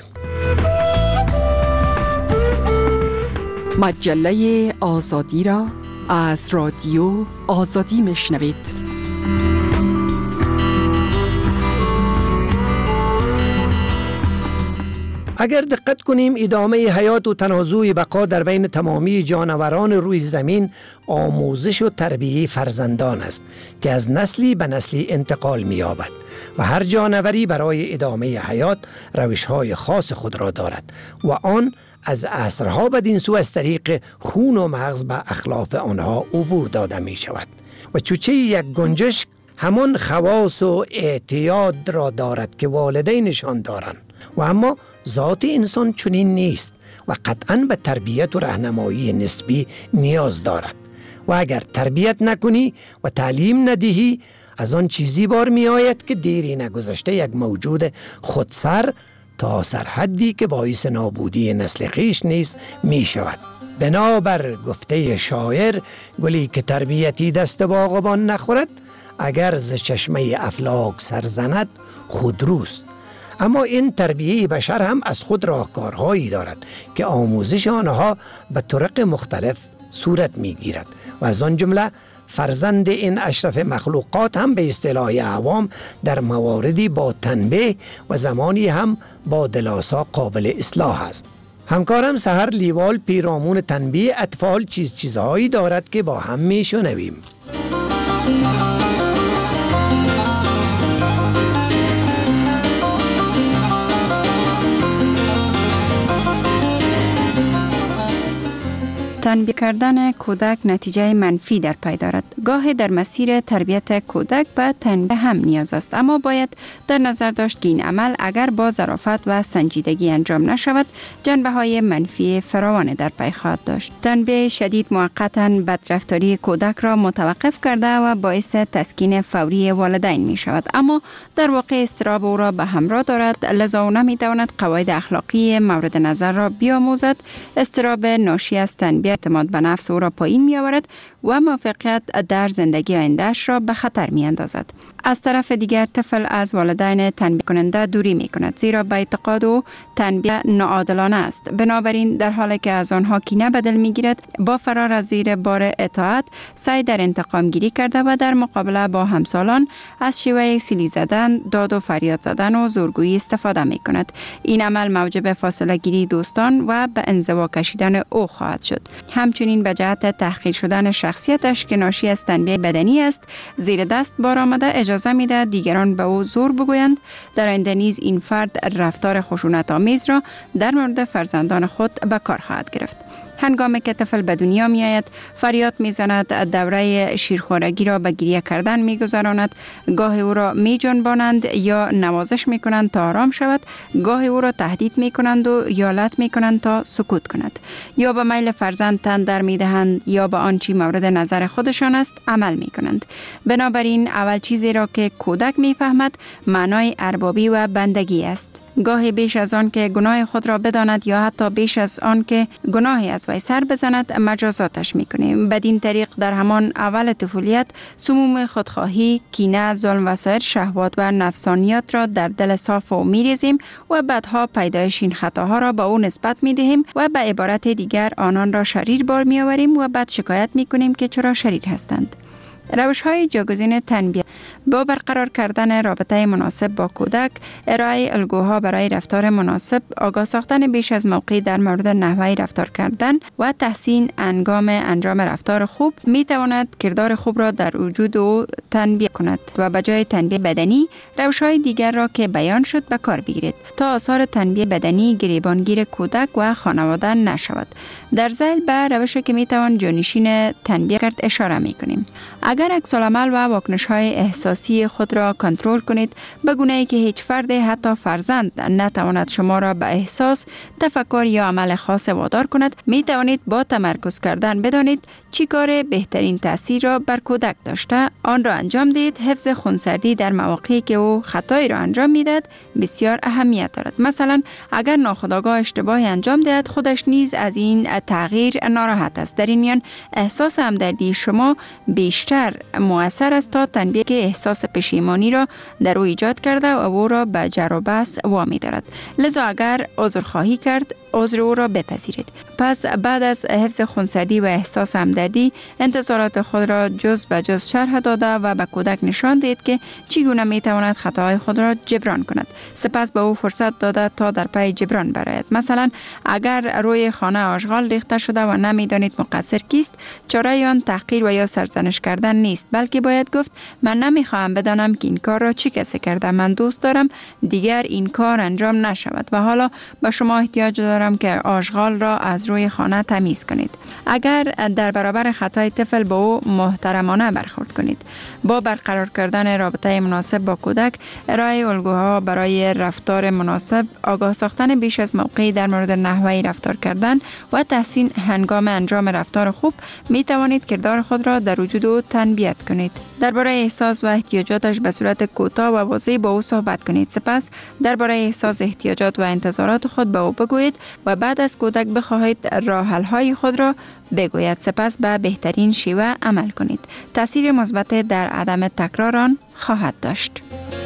مجله آزادی را از رادیو آزادی میشنوید. اگر دقت کنیم ادامه حیات و تنازع بقا در بین تمامی جانوران روی زمین آموزش و تربیه فرزندان است که از نسلی به نسلی انتقال می‌یابد و هر جانوری برای ادامه حیات روش‌های خاص خود را دارد و آن از عصرها بدین سو از طریق خون و مغز به اخلاف آنها عبور داده می شود و چوچه یک گنجشک همان خواص و اعتیاد را دارد که والدینشان دارند و اما ذات انسان چنین نیست و قطعاً به تربیت و راهنمایی نسبی نیاز دارد و اگر تربیت نکنی و تعلیم ندهی از آن چیزی بار می آید که دیری نگذشته یک موجود خودسر تا سرحدی که باعث نابودی نسل خویش نیز می شود. بنابر گفته شاعر گلی که تربیتی دست باغبان نخورد اگر ز چشمه افلاک سرزند خودروست. اما این تربیه بشر هم از خود راهکارهایی دارد که آموزش آنها به طرق مختلف صورت می گیرد و از آن جمله فرزند این اشرف مخلوقات هم به اصطلاح عوام در مواردی با تنبیه و زمانی هم با دلاسا قابل اصلاح است. همکارم سحر لیوال پیرامون تنبیه اطفال چیز چیزهایی دارد که با هم می شنویم. تنبیه کردن کودک نتیجه منفی در پی دارد. گاه در مسیر تربیت کودک به تنبیه هم نیاز است، اما باید در نظر داشت که این عمل اگر با ظرافت و سنجیدگی انجام نشود جنبه های منفی فراوان در پی خواهد داشت. تنبیه شدید موقتا بدرفتاری کودک را متوقف کرده و باعث تسکین فوری والدین می شود، اما در واقع اضطراب او را به همراه دارد، لذا او نمی تواند قواعد اخلاقی مورد نظر را بیاموزد. اضطراب ناشی از تنبیه اعتماد به نفس او را پایین می آورد و موفقیت در زندگی آینده‌اش را به خطر می اندازد. از طرف دیگر طفل از والدین تنبیه کننده دوری می کند، زیرا به اعتقاد او تنبیه ناعادلانه است. بنابراین در حالی که از آنها کینه به دل می گیرد، با فرار از زیر بار اطاعت سعی در انتقام گیری کرده و در مقابله با همسالان از شیوه سیلی زدن، داد و فریاد زدن و زورگویی استفاده می کند. این عمل موجب فاصله گیری دوستان و به انزوا کشیدن او خواهد شد. همچنین به جهت تحقیر شدن شخصیتش که ناشی از تنبیه بدنی است، زیر دست بار آمده اجازه میده دیگران به او زور بگویند. در آینده نیز این فرد رفتار خشونت آمیز را در مورد فرزندان خود به کار خواهد گرفت. هنگامی که طفل به دنیا می آید، فریاد می زند، دوره شیرخوارگی را به گریه کردن می گذراند، گاه او را می جنبانند یا نوازش می کنند تا آرام شود، گاه او را تهدید می کنند و یا لط می کنند تا سکوت کند، یا به میل فرزند تن در می دهند یا به آنچه مورد نظر خودشان است عمل می کنند. بنابراین اول چیزی را که کودک می فهمد معنای اربابی و بندگی است. گاهی بیش از آن که گناه خود را بداند یا حتی بیش از آن که گناهی از وی سر بزند مجازاتش میکنیم. بدین طریق در همان اول طفولیت سموم خودخواهی، کینه، ظلم و سایر شهوات و نفسانیات را در دل صاف او میریزیم و بعدها پیدایش این خطاها را به او نسبت میدهیم و به عبارت دیگر آنان را شریر بار میآوریم و بعد شکایت میکنیم که چرا شریر هستند. روش های جایگزین تنبیه با برقرار کردن رابطه مناسب با کودک، ارائه الگوها برای رفتار مناسب، آگاه ساختن بیش از موقع در مورد نحوه رفتار کردن و تحسین انگام انجام رفتار خوب می تواند کردار خوب را در وجود او تنبیه کند و به جای تنبیه بدنی روش های دیگر را که بیان شد به کار بگیرید تا آثار تنبیه بدنی گریبانگیر کودک و خانواده نشود. در ذیل به روشی که می توان جانشین تنبیه کرد اشاره می کنیم. اگر عکس‌العمل و واکنش‌های احساسی خود را کنترل کنید، به گونه‌ای که هیچ فرد حتی فرزند نتواند شما را به احساس، تفکر یا عمل خاص وادار کند، می توانید با تمرکز کردن بدانید چی کار بهترین تأثیر را بر کودک داشته، آن را انجام دهید. حفظ خونسردی در مواقعی که او خطایی را انجام میدهد بسیار اهمیت دارد. مثلا اگر ناخودآگاه اشتباهی انجام دهد، خودش نیز از این تغییر ناراحت است. در این میان احساس همدردی شما بیشتر مؤثر است تا تنبیه که احساس پشیمانی را در او ایجاد کرده و او را به جر و بحث وامی دارد. لذا اگر عذرخواهی کرد، عذر او را بپذیرید. پس بعد از حفظ خونسردی و احساس همدردی، انتظارات خود را جز به جز شرح داده و به کودک نشان دهید که چگونه می تواند خطاهای خود را جبران کند. سپس به او فرصت داده تا در پی جبران برآید. مثلا اگر روی خانه آشغال ریخته شده و نمیدانید مقصر کیست، چاره آن تحقیر و یا سرزنش کردن نیست، بلکه باید گفت من نمیخواهم بدانم که این کار را چه کسی کرده. من دوست دارم دیگر این کار انجام نشود و حالا به شما احتیاج دارم که آشغال را از روی خانه تمیز کنید. اگر در برابر خطای طفل با او محترمانه برخورد کنید. با برقرار کردن رابطه مناسب با کودک، ارائه الگوها برای رفتار مناسب، آگاه ساختن بیش از موقعی در مورد نحوه رفتار کردن و تحسین هنگام انجام رفتار خوب، می توانید کردار خود را در وجود او تنبیه کنید. درباره احساس و احتیاجاتش به صورت کوتاه و واضح با او صحبت کنید. سپس درباره احساس، احتیاجات و انتظارات خود به او بگویید و بعد از کودک بخواهید راه حل های خود را بگوید. سپس به بهترین شیوه عمل کنید. تأثیر مثبت در عدم تکرار آن خواهد داشت.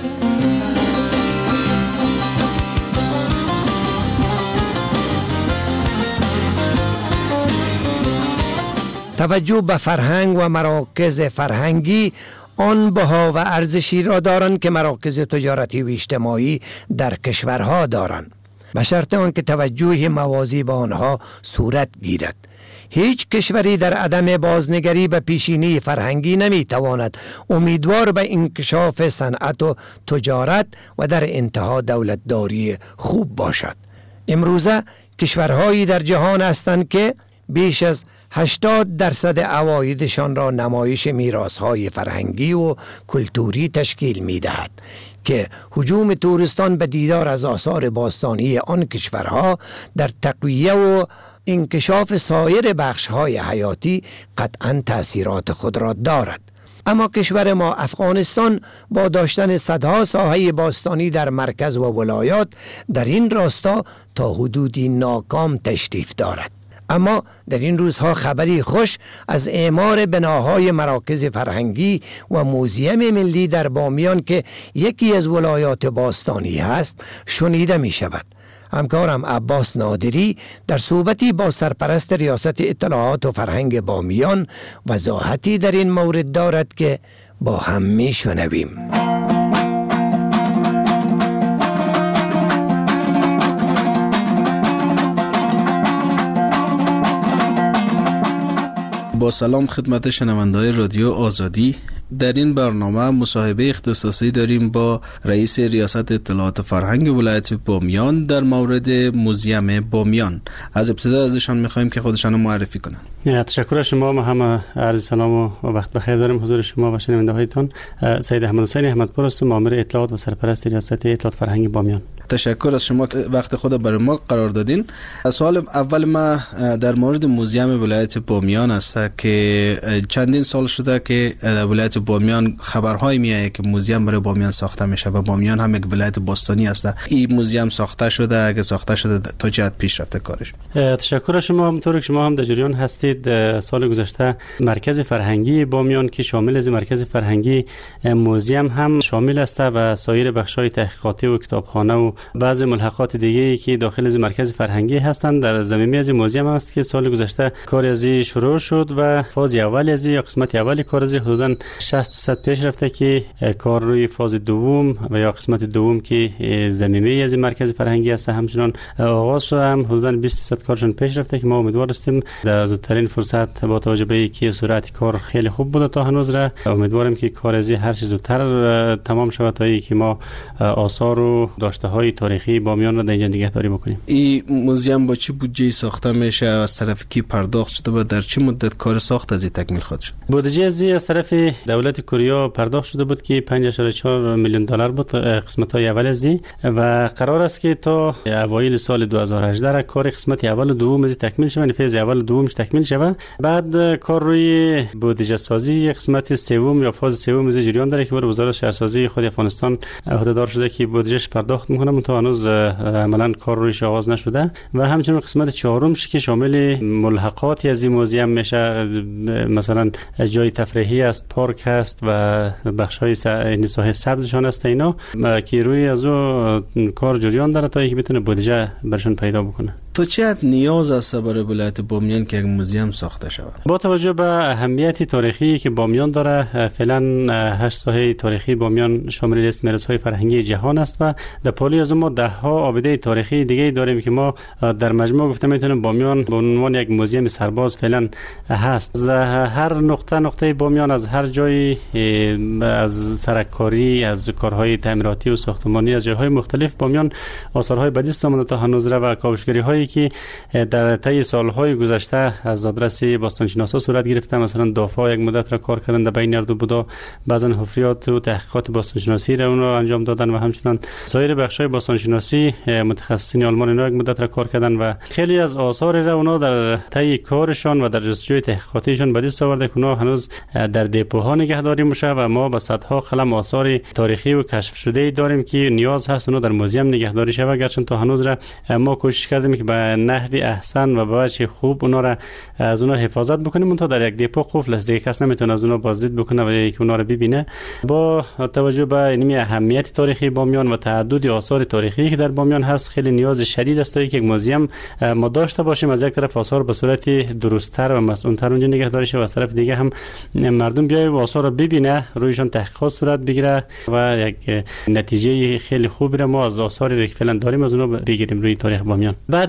توجه به فرهنگ و مراکز فرهنگی آن بها و ارزشی را دارند که مراکز تجارتی و اجتماعی در کشورها دارند، به شرط آنکه توجه موازی به آنها صورت گیرد. هیچ کشوری در عدم بازنگری به پیشینه فرهنگی نمیتواند امیدوار به انکشاف صنعت و تجارت و در انتها دولتداری خوب باشد. امروزه کشورهایی در جهان هستند که بیش از هشتاد درصد عوایدشان را نمایش میراث‌های فرهنگی و کلتوری تشکیل می‌دهد که هجوم توریستان به دیدار از آثار باستانی آن کشورها در تقویه و انکشاف سایر بخش‌های حیاتی قطعاً تأثیرات خود را دارد. اما کشور ما افغانستان با داشتن صدها ساحه باستانی در مرکز و ولایات در این راستا تا حدودی ناکام تشریف دارد. اما در این روزها خبری خوش از اعمار بناهای مراکز فرهنگی و موزیم ملی در بامیان که یکی از ولایات باستانی است شنیده می شود. همکارم عباس نادری در صحبتی با سرپرست ریاست اطلاعات و فرهنگ بامیان وضاحتی در این مورد دارد که با هم می شنویم. با سلام خدمت شنونده‌های رادیو آزادی. در این برنامه مصاحبه اختصاصی داریم با رئیس ریاست اطلاعات فرهنگ ولایت بامیان در مورد موزیم بامیان. از ابتدا ازشان می‌خوایم که خودشان رو معرفی کنن. تشکر از شما. ما هم عرض سلام و وقت بخیر داریم حضور شما و شنونده‌هایتان. سید احمد حسین احمدپور هستم، مامور اطلاعات و سرپرست ریاست اطلاعات فرهنگ بامیان. تشکر از شما که وقت خود برای ما قرار دادین. سوال اول ما در مورد موزیم ولایت بامیان است که چندین سال شده که ولایت بامیان خبرهای میاد که موزیم برای بامیان ساخته میشه و بامیان هم یک ولایت باستانی است. این موزیم ساخته شده، اگه ساخته شده تا چه حد پیش رفته کارش؟ تشکر از شما. همونطور که شما هم در جریان هستید، سال گذشته مرکز فرهنگی بامیان که شامل از مرکز فرهنگی موزیم هم شامل است و سایر بخش‌های تحقیقاتی و کتابخانه و بعضی ملحقات دیگه‌ای که داخل از مرکز فرهنگی هستند در زمینه از موزیم است که سال گذشته کار از شروع شد و فاز اول از یا قسمت اول کار از حدوداً شصت درصد پیش رفته که کار روی فاز دوم و یا قسمت دوم که زمینه از مرکز فرهنگی است همچنان آغاز شده، هم حدوداً بیست درصد کارشون پیش رفته که ما امیدوار هستیم در زودترین فرصت با توجه به اینکه سرعت کار خیلی خوب بوده تا هنوز را امیدواریم که کار از هر چه زودتر تمام شود تا اینکه ما آثار و داشته‌های تاریخی بامیان را در اینجا نگهداری بکنیم. این موزیم با چه بودجه ساخته میشه؟ از طرف کی پرداخت شده و در چه مدت کار ساخت از این تکمیل خواهد شد؟ بودجه از از طرف دولت کره پرداخت شده بود که پنج ممیز چهار میلیون دلار بود قسمت های اول از این و قرار است که تا اوایل سال دو هزار و هجده را کار قسمت اول و دوم از تکمیل شود، فاز اول و دومش تکمیل شود. بعد کار روی بودجه سازی قسمت سوم یا فاز سوم از جریان داره که بر وزارت شهرسازی خود افغانستان عهدهدار شده که بودجهش پرداخت میکنه، تا هنوز عملاً کار رویش آغاز نشده. و همچنین قسمت چهارم که شامل ملحقاتی از این موزیم میشه، مثلا جای تفریحی است، پارک است و بخش‌های ساحه سبزشان است، اینا که روی از او کار جریان داره تا اینکه بتونه بودجه برشون پیدا بکنه. تو چه حد نیاز است برای ولایت بامیان که یک موزیم ساخته شود؟ با توجه به اهمیتی تاریخی که بامیان داره، فعلا هشت ساحه تاریخی بامیان شامل لیست میراث‌های فرهنگی جهان است و در پالی از ما ده ها آبده تاریخی دیگه داریم که ما در مجموع گفته میتونیم بامیان به عنوان یک موزیم سرباز فعلا هست. هر نقطه نقطه بامیان از هر جای از سرکاری، از کارهای تعمیراتی و ساختمانی، از جاهای مختلف بامیان آثارهای بدیع ساخته تا هنوز و کاوشگری هایی که در طی سالهای گذشته از آدرس باستانشناسا صورت گرفته، مثلا دافا یک مدت را کار کردن در بین اردو بودا، بعضن حفریات و تحقیقات باستانشناسی را اون را انجام دادن و همچنین سایر بخش‌های باستانشناسی متخصصین آلمان اینا یک مدت را کار کردن و خیلی از آثار را اونا در طی کارشان و در جستجوی تحقیقاتیشان به دست آورده که اونا هنوز در دپوها نگهداری میشه و ما با صدها قلم آثار تاریخی و کشف شده داریم که نیاز هست اونا در موزیم نگهداری شه. گرچه تا هنوز را ما کوشش کردیم که به نحوی احسن و به وجه خوب اونا را از اونا حفاظت بکنیم، تا در یک دپو قفل است، دیگه کس نمیتونه از اونا بازدید بکنه و یک اونا را ببینه. با توجه به این اهمیت تاریخی بامیان و تعدد آثار تاریخی که در بامیان هست، خیلی نیاز شدید است تا یک موزیم ما داشته باشیم. از یک طرف آثار به صورت درست‌تر و مسئول‌تر اونجا نگهداری شه و از طرف دیگه هم مردم بیاید و آثار را ببینه، رویشان تحقیقات صورت بگیره و یک نتیجه خیلی خوبی را ما از آثاری که فعلا داریم از اونها بگیریم روی تاریخ بامیان. بعد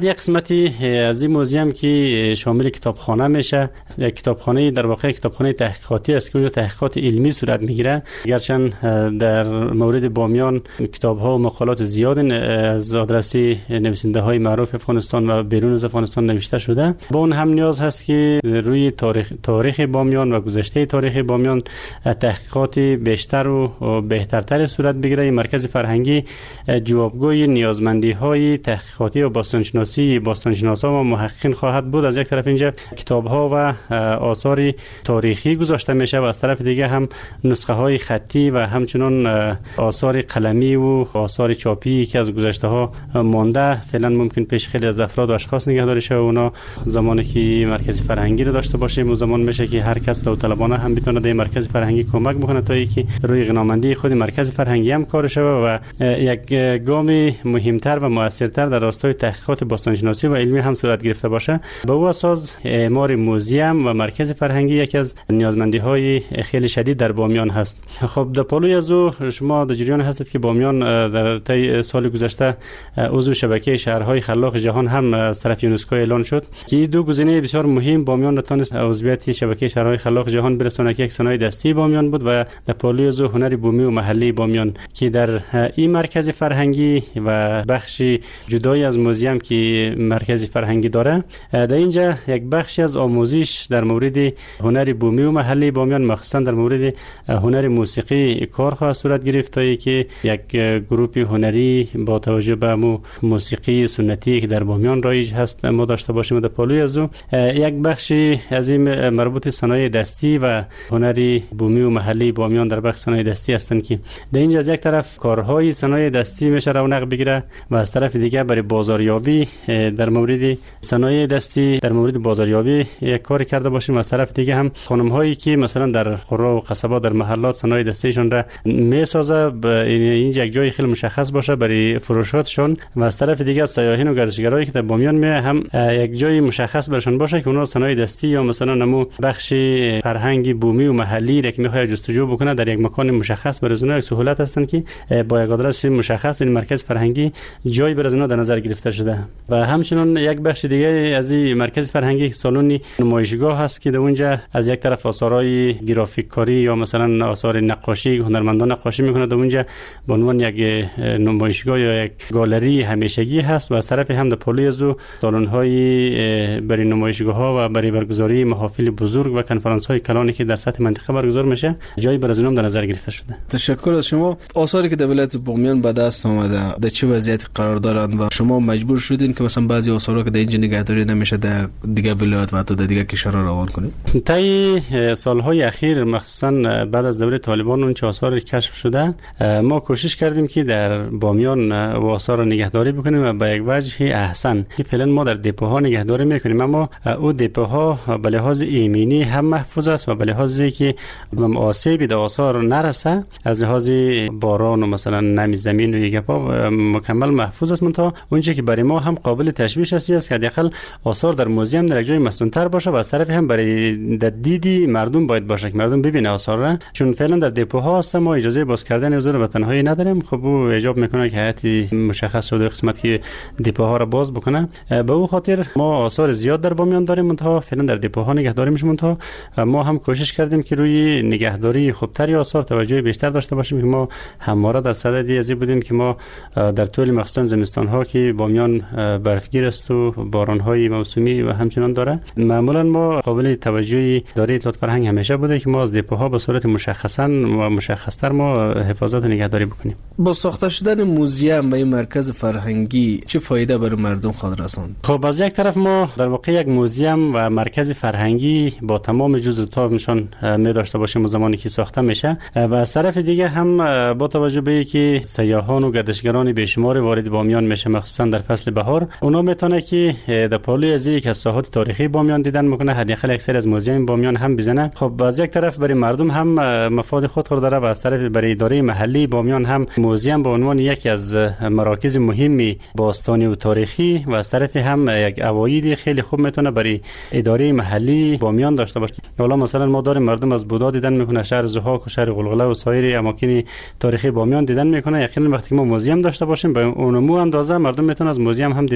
یک قسمتی از این موزیم که شامل کتابخانه میشه، یک کتابخانه در واقع کتابخانه تحقیقاتی است که اونجا تحقیقات علمی صورت میگیره. گرچه در مورد بامیان کتاب ها و مقالات زیاد از آدرسی نویسنده های معروف افغانستان و بیرون از افغانستان نوشته شده. با اون هم نیاز هست که روی تاریخ تاریخ بامیان و گذشته تاریخ بامیان تحقیقات بیشتر و بهترتر صورت بگیره. این مرکز فرهنگی جوابگوی نیازمندی های تحقیقاتی و باستانشناسی باستانشناسان و محققین خواهد بود. از یک طرف اینجا کتاب ها و آثار تاریخی گذاشته میشه و از طرف دیگه هم نسخه های خطی و همچنین آثار قلمی و آثار چاپی که از گذشته ها مانده فعلا ممکن پیش خیلی از افراد و اشخاص نگهداری شه. اونا زمانی که مرکز فرهنگی رو داشته باشه، زمان میشه که هر کس داوطلبانه هم بتونه در مرکز فرهنگی کمک بکنه تا اینکه روی غنامندی خود مرکز فرهنگی هم کار شه و یک گام مهمتر و موثرتر در راستای تحقیقات باستانشناسی و علمی هم صورت گرفته باشه. به او اساس اعمار موزیم و مرکز فرهنگی یکی از نیازمندی های خیلی شدید در بامیان هست. خب در پالوی از او شما در جریان هستید که بامیان در طی سال گذشته عضو شبکه شهرهای خلاق جهان هم از طرف یونسکو اعلان شد که این دو گزینه بسیار مهم بامیان را تونست عضویت شبکه شهرهای خلاق جهان برسونه که یک صنایع دستی بامیان بود و در پالوی از او هنر بومی و محلی بامیان که در این مرکز فرهنگی و بخشی جدای از موزیم که مرکز فرهنگی داره، در اینجا یک بخشی از آموزش در مورد هنر بومی و محلی بامیان مخصوصا در مورد هنر موسیقی کار خواهد صورت گرفت تا که یک گروه هنری با توجه به مو موسیقی سنتی که در بامیان رایج هست ما داشته باشیم. در پالوی از او یک بخشی از این مربوط صنایع دستی و هنری بومی و محلی بامیان در بخش صنایع دستی هستند که در اینجا از یک طرف کارهای صنایع دستی میشه رونق بگیره و از طرف دیگه برای بازاریابی در مورد صنایع دستی در مورد بازاریابی یک کاری کرده باشیم. از طرف دیگه هم خانم هایی که مثلا در قرى و قصبات در محلات صنایع دستیشون را میسازه اینجا یک جای خیلی مشخص باشه برای فروشاتشون و از طرف دیگه سیاحین و گردشگرایی که در بامیان می هم یک جای مشخص برشون باشه که اونا صنایع دستی یا مثلا نمو بخش فرهنگی بومی و محلی را که میخواد جستجو بکنه در یک مکان مشخص برای اونها یک سهولت هستن که با یک آدرس مشخص این مرکز فرهنگی جای برای اونها در نظر گرفته شده. و همچنین یک بخش دیگه از این مرکز فرهنگی سالن نمایشگاه هست که در اونجا از یک طرف آثارهای گرافیک کاری یا مثلا آثار نقاشی هنرمندان نقاشی میکنه، در اونجا به عنوان یک نمایشگاه یا یک گالری همیشگی هست و از طرف هم در پالوی از او سالن‌های برای نمایشگاه ها و برای برگزاری محافل بزرگ و کنفرانس های کلانی که در سطح منطقه برگزار میشه جایی برای از اونم در نظر گرفته شده. تشکر از شما. آثاری که در ولایت بامیان به دست آمده در چه وضعیتی قرار دارند و شما مجبور شدین که مثلا بعضی آثارا که در اینجا نگهداری نمیشه در دیگه ولایت و حتی در دیگه کشورها روان کنید؟ طی سالهای اخیر مخصوصا بعد از دوره طالبان اون چه آثار کشف شده ما کوشش کردیم که در بامیان آثار را نگهداری بکنیم و به یک وجه احسن که فعلا ما در دپوها نگهداری میکنیم، اما او دپوها به لحاظ ایمنی هم محفوظ است و به لحاظی که آسیبی به آثار نرسه از لحاظ باران و مثلا نمی زمین و یک پا مکمل محفوظ است. منتها اونچه که برای ما هم قابل تشویش است است که حداقل آثار در موزیم در جای مسنون‌تر باشه و از طرف هم برای در دیدی مردم باید باشه که مردم ببینه آثار را، چون فعلا در دپوها است ما اجازه باز کردن حضور به تنهایی نداریم. خب او ایجاب میکنه که هیئت مشخص شده قسمت که دپوها را باز بکنه. به او خاطر ما آثار زیاد در بامیان داریم، منتها فعلا در دپوها نگهداری میشه. منتها ما هم کوشش کردیم که روی نگهداری خوبتری آثار توجه بیشتر داشته باشیم که ما همواره در صددی ازی بودیم که ما در طول مخصوصا زمستان ها که بامیان برفگیر است و باران های موسمی و همچنان داره، معمولا ما قابل توجه داره اطلاعات فرهنگ همیشه بوده که ما از دپوها به صورت مشخصا و مشخصتر ما حفاظت و نگهداری بکنیم. با ساخته شدن موزیم و این مرکز فرهنگی چه فایده برای مردم خواهد رساند؟ خب از یک طرف ما در واقع یک موزیم و مرکز فرهنگی با تمام جزئیاتشون می داشته باشیم زمانی که ساخته میشه و از طرف دیگه هم با توجه به اینکه سیاحان و گردشگران بیشمار وارد بامیان میشه مخصوصا در فصل بهار، اونا میتونه که در پالوی از یک از ساحات تاریخی بامیان دیدن میکنه، حداقل اکثر از موزیم بامیان هم بزنه. خب از یک طرف برای مردم هم مفاد خود داره و از طرف برای اداره محلی بامیان هم موزیم به عنوان یکی از مراکز مهمی باستانی و تاریخی و از طرف هم یک عواید خیلی خوب میتونه برای اداره محلی بامیان داشته باشه. حالا مثلا ما داریم مردم از بودا دیدن میکنه، شهر ضحاک و شهر غلغله و سایر اماکن تاریخی بامیان دیدن میکنه. یقینا وقتی ما موزیم داشته باشیم به اونمو اندازه مردم میتونه از موزیم هم دیدن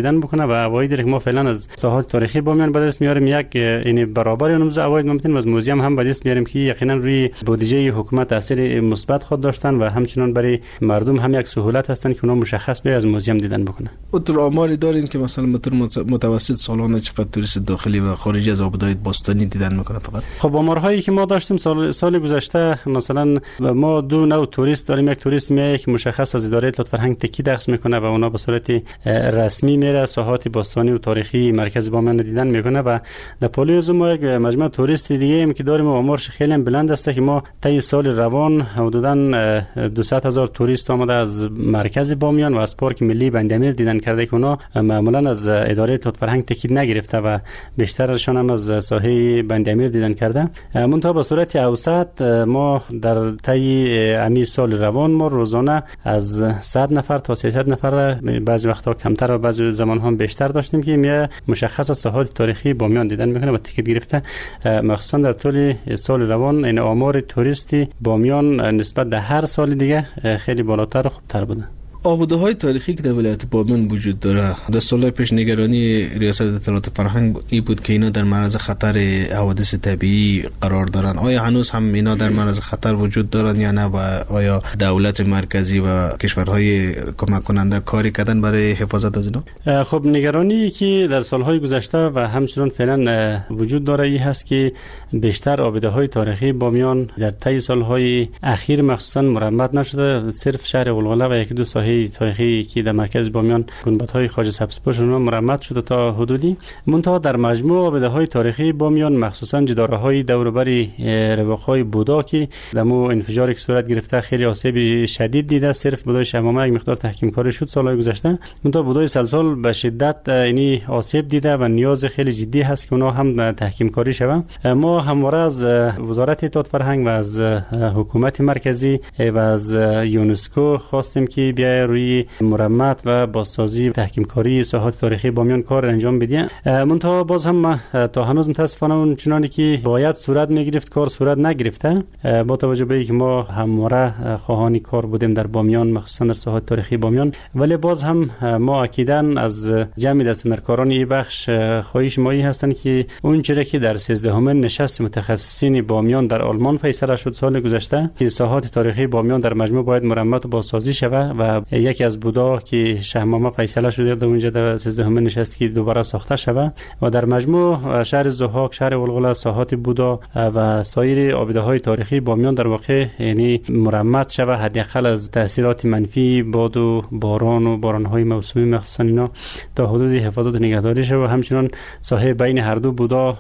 دیدن بکنه و عواید که ما فعلا از ساحات تاریخی بامیان به دست میاریم یک این برابر اونم عواید ما میتونیم از موزیم هم به دست میاریم که یقینا روی بودجه حکومت تاثیر مثبت خود داشتن و همچنین برای مردم هم یک سهولت هستن که اونا مشخص به از موزیم دیدن بکنه. اون آماری دارین که مثلا متوسط سالانه چقدر توریست داخلی و خارجی از آبادهای باستانی دیدن میکنه؟ فقط خب آمارهایی که ما داشتیم سال سال گذشته مثلا ما دو نوع توریست داریم. یک توریست میاد که مشخص از اداره اطلاعات فرهنگ تکی دخل میکنه و اونا به صورت رسمی میره ساحات باستانی و تاریخی مرکز بامیان دیدن میکنه و در پالی از ما یک مجموعه توریست دیگه هم که داریم و آمارش خیلی بلند است که ما طی سال روان حدوداً دویست هزار توریست آمده از مرکز بامیان و از پارک ملی بندامیر دیدن کرده که اونا معمولا از اداره اطلاعات فرهنگ تکی نگرفته و بیشترشون هم از ساحه بندامیر دیدن کرده. منتها به صورت اوسط ما در طی امی سال روان ما روزانه از صد نفر تا سیصد نفر بعضی وقتا کمتر و بعضی زمان هم بیشتر داشتیم که می مشخص ساحات تاریخی بامیان دیدن میکنه و تیکت گرفته. مخصوصا در طول سال روان این آمار توریستی بامیان نسبت به هر سال دیگه خیلی بالاتر و خوبتر بوده. آباده‌های تاریخی که در ولایت بامیان وجود داره، در سالهای پیش نگرانی ریاست اطلاعات فرهنگ ای بود که اینا در معرض خطر حوادث طبیعی قرار دارن. آیا هنوز هم اینا در معرض خطر وجود دارن یا نه و آیا دولت مرکزی و کشورهای کمک کننده کاری کردن برای حفاظت از اینا؟ خب نگرانی که در سالهای گذشته و همچنان فعلا وجود داره ای هست که بیشتر آباده‌های تاریخی بامیان در طی سالهای اخیر مخصوصا مرمت نشده. صرف شهر غلغله و یک دو ساحه تاریخی که در مرکز بامیان گنبدهای خواجه سبزپوش اونها مرمت شده تا حدودی. منتها در مجموع آباده‌های تاریخی بامیان مخصوصا جداره‌های دور و بر رواق‌های بودا که دمو انفجاری که صورت گرفته خیلی آسیب شدید دیده. صرف بودای شمامه یک مقدار تحکیم کاری شد سالهای گذشته، منتها بودای سلسال به شدت یعنی آسیب دیده و نیاز خیلی جدی هست که اونها هم تحکیم کاری شوند. ما همواره از وزارت اطلاعات فرهنگ و از حکومت مرکزی و از یونسکو خواستیم که بیا روی مرمت و بازسازی تحکیم کاری ساحات تاریخی بامیان کار انجام بدیم. منتها باز هم تا هنوز متاسفانه اون چنانی که باید صورت میگرفت کار صورت نگرفته. با توجه به اینکه ما همواره خواهان کار بودیم در بامیان مخصوصا در ساحات تاریخی بامیان، ولی باز هم ما اکیداً از جمع دستندرکاران این بخش خواهش مایی هستند که اون چیزی که در سیزدهمین نشست متخصصین بامیان در آلمان فیصله شد سال گذشته که ساحات تاریخی بامیان در مجموع باید مرمت و بازسازی شود و یکی از بودا که شهمامه فیصله شده در اونجا در سیزدهمین نشست که دوباره ساخته شود و در مجموع شهر ضحاک، شهر غلغله، ساحات بودا و سایر آباده‌های تاریخی بامیان در واقع یعنی مرمت شود حداقل از تاثیرات منفی باد و باران و باران‌های موسمی مخصوصا اینا تا حدود حفاظت نگهداری شود. همچنین ساحه بین هر دو بودا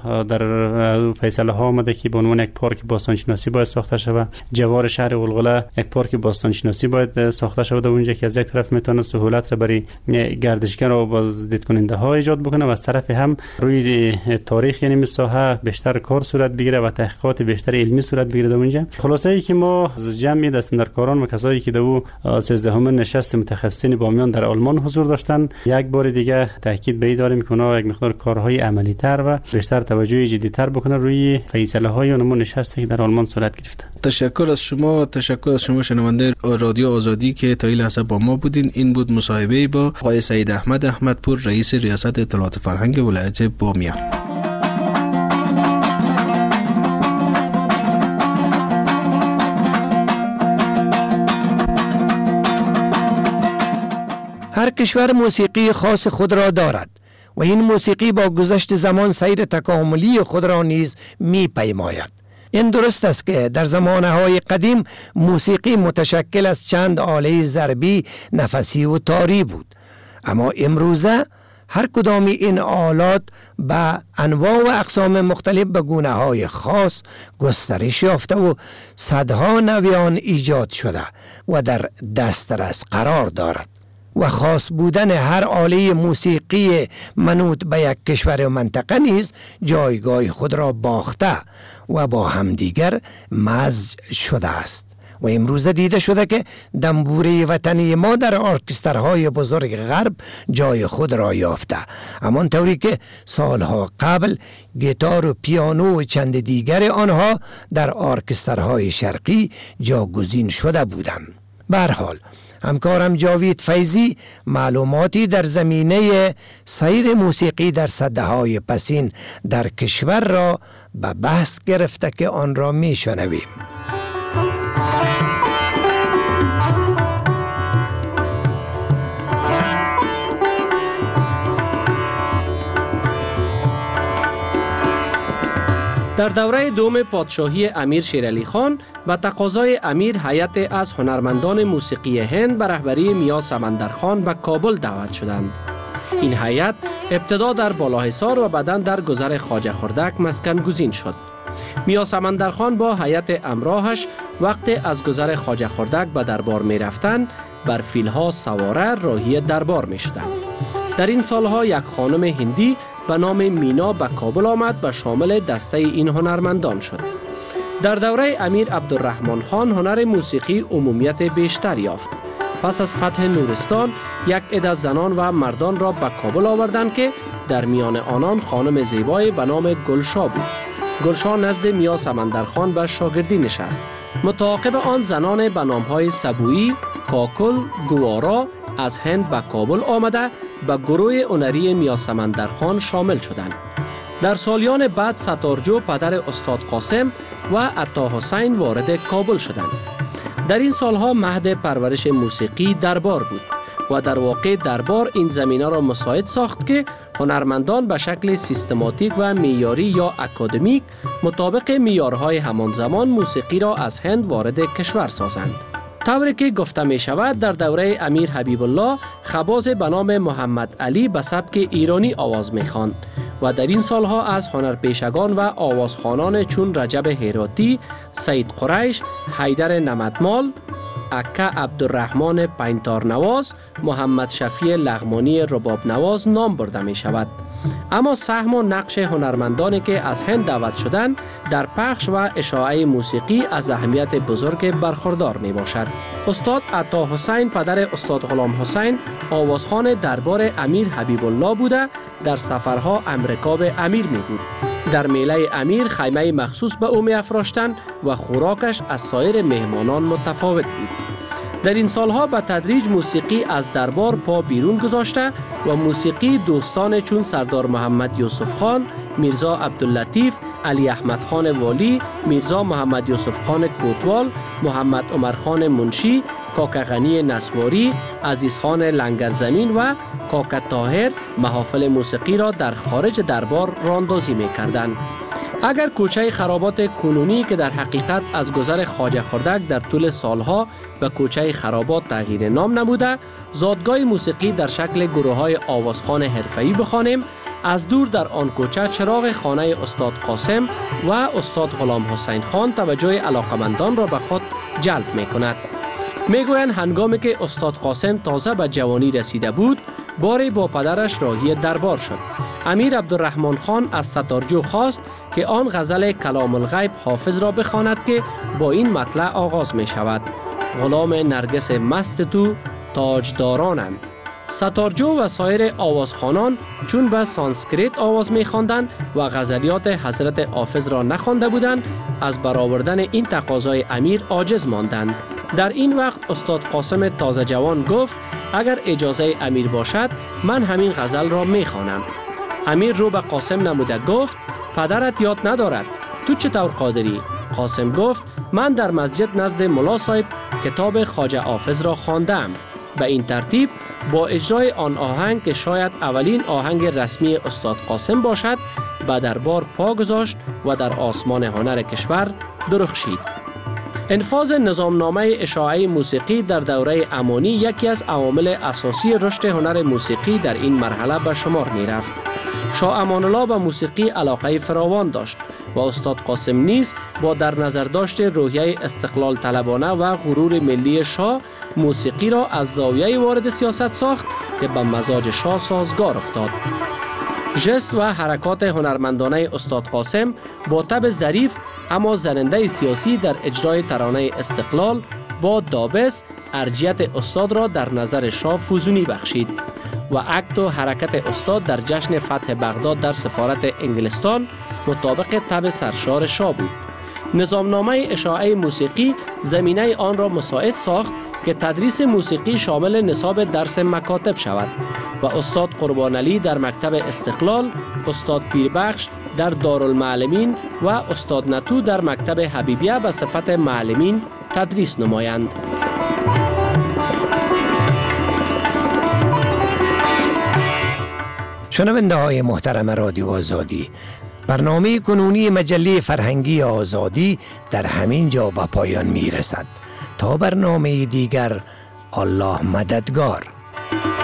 در فیصله ها آمده که به عنوان یک پارک باستان شناسی باید ساخته شود. جوار شهر غلغله یک پارک باستان شناسی باید ساخته شود اونجا که از یک طرف میتونه سهولت را برای گردشگر و بازدید کننده ها ایجاد بکنه و از طرف هم روی تاریخ یعنی ساحه بیشتر کار صورت بگیره و تحقیقات بیشتر علمی صورت بگیره در اونجا. خلاصه ای که ما از جمع دستندرکاران و کسایی که در سیزدهمین نشست متخصصین بامیان در آلمان حضور داشتن یک بار دیگه تاکید به این داریم که اونا یک مقدار کارهای عملی تر و بیشتر توجه جدی تر بکنن روی فیصله های اونمون نشستی که در آلمان صورت گرفته. تشکر از شما، تشکر از شما شنونده رادیو آزادی که تا این لحظه با ما بودین. این بود مصاحبه با آقای سعید احمد احمدپور، رئیس ریاست اطلاعات فرهنگ ولایت بامیان. هر کشور موسیقی خاص خود را دارد و این موسیقی با گذشت زمان سیر تکاملی خود را نیز می پیماید. این درست است که در زمانهای قدیم موسیقی متشکل از چند آله ضربی، نفسی و تاری بود، اما امروزه هر کدام این آلات به انواع و اقسام مختلف به گونه های خاص گسترش یافته و صدها نویان ایجاد شده و در دسترس قرار دارد و خاص بودن هر آله موسیقی منوط به یک کشور و منطقه نیز جایگاه خود را باخته و با همدیگر مزج شده است و امروز دیده شده که دنبوره وطنی ما در ارکسترهای بزرگ غرب جای خود را یافته، همان طوری که سالها قبل گیتار و پیانو و چند دیگر آنها در ارکسترهای شرقی جاگزین شده بودند. به هر حال همکارم جاوید فیضی معلوماتی در زمینه سیر موسیقی در سده‌های پسین در کشور را به بحث گرفته که آن را می شنویم. در دوره دوم پادشاهی امیر شیرعلی خان و تقاضای امیر هیئت از هنرمندان موسیقی هند به رهبری میا سمندرخان به کابل دعوت شدند. این هیئت ابتدا در بالاحصار و بعداً در گذر خواجه خردک مسکن گزین شد. میا سمندرخان با هیئت همراهش وقتی از گذر خواجه خردک به دربار می رفتند بر فیلها سواره راهی دربار می شدند. در این سالها یک خانم هندی به نام مینا به کابل آمد و شامل دسته این هنرمندان شد. در دوره امیر عبدالرحمن خان هنر موسیقی عمومیت بیشتر یافت. پس از فتح نورستان یک عده زنان و مردان را به کابل آوردند که در میان آنان خانم زیبای به نام گلشا بود. گلشا نزد میا سمندرخان به شاگردی نشست. متعاقب آن زنان به نامهای سبویی، کاکل، گوارا از هند به کابل آمده به گروه هنری میا سمندرخان شامل شدند. در سالیان بعد ستارجو پدر استاد قاسم و عطا حسین وارد کابل شدند. در این سالها مهد پرورش موسیقی دربار بود و در واقع دربار این زمینه را مساعد ساخت که هنرمندان به شکل سیستماتیک و معیاری یا اکادمیک مطابق معیارهای همان زمان موسیقی را از هند وارد کشور سازند. طوری که گفته می شود در دوره امیر حبیب الله خباز به نام محمد علی به سبک ایرانی آواز می خواند و در این سالها از هنرپیشگان و آوازخوانان چون رجب هراتی، سید قریش، حیدر نمدمال، اکا عبدالرحمن پینتار نواز، محمد شفیع لغمانی رباب نواز نام برده می شود. اما سهم و نقش هنرمندانی که از هند دعوت شدند در پخش و اشاعه موسیقی از اهمیت بزرگ برخوردار می باشد. استاد عطا حسین پدر استاد غلام حسین آوازخوان دربار امیر حبیب الله بوده در سفرها امریکا به امیر می بود. در میله امیر خیمه مخصوص به او می افراشتند و خوراکش از سایر مهمانان متفاوت بود. در این سالها به تدریج موسیقی از دربار پا بیرون گذاشته و موسیقی دوستان چون سردار محمد یوسف خان، میرزا عبداللطیف، علی احمد خان والی، میرزا محمد یوسف خان کوتوال، محمد عمر خان منشی، کاکا غنی نسواری، عزیز خان لنگرزمین و کاکا طاهر محافل موسیقی را در خارج دربار راندازی می کردند. اگر کوچه خرابات کنونی که در حقیقت از گذر خواجه خردک در طول سالها به کوچه خرابات تغییر نام نموده، زادگاه موسیقی در شکل گروه‌های آوازخوان حرفه‌ای بخوانیم، از دور در آن کوچه چراغ خانه استاد قاسم و استاد غلام حسین خان توجه علاقمندان را به خود جلب می کند. می گویند هنگامی که استاد قاسم تازه به جوانی رسیده بود، باری با پدرش راهی دربار شد. امیر عبدالرحمن خان از ستارجو خواست که آن غزل کلام الغیب حافظ را بخواند که با این مطلع آغاز می شود: غلام نرگس مست تو تاجدارانند. ستارجو و سایر آوازخوانان چون به سانسکریت آواز می خواندند و غزلیات حضرت حافظ را نخوانده بودند، از برآوردن این تقاضای امیر عاجز ماندند. در این وقت استاد قاسم تازه جوان گفت اگر اجازه امیر باشد من همین غزل را می خوانم. امیر رو به قاسم نموده گفت پدرت یاد ندارد، تو چطور قادری؟ قاسم گفت من در مسجد نزد ملا صاحب کتاب خواجه حافظ را خواندم. به این ترتیب با اجرای آن آهنگ که شاید اولین آهنگ رسمی استاد قاسم باشد به دربار پا گذاشت و در آسمان هنر کشور درخشید. انفاذ نظامنامه اشاعه موسیقی در دوره امانی یکی از عوامل اساسی رشد هنر موسیقی در این مرحله به شمار می رفت. شاه امان الله به موسیقی علاقه فراوان داشت و استاد قاسم نیز با در نظر داشت روحیه استقلال طلبانه و غرور ملی شاه موسیقی را از زاویه وارد سیاست ساخت که به مزاج شاه سازگار افتاد. ژست و حرکات هنرمندانه استاد قاسم با طبع ظریف اما زننده سیاسی در اجرای ترانه استقلال با دابس ارجیت استاد را در نظر شاه فزونی بخشید و عقد و حرکت استاد در جشن فتح بغداد در سفارت انگلستان مطابق طبع سرشار شاه بود. نظامنامه اشاعه موسیقی زمینه آن را مساعد ساخت که تدریس موسیقی شامل نصاب درس مکاتب شود و استاد قربان علی در مکتب استقلال، استاد پیربخش در دارالمعلمین و استاد نتو در مکتب حبیبیه به صفت معلمین تدریس نمایند. شنونده های محترم رادیو آزادی، برنامه کنونی مجله فرهنگی آزادی در همین جا به پایان می رسد. تا برنامه دیگر، الله مددگار.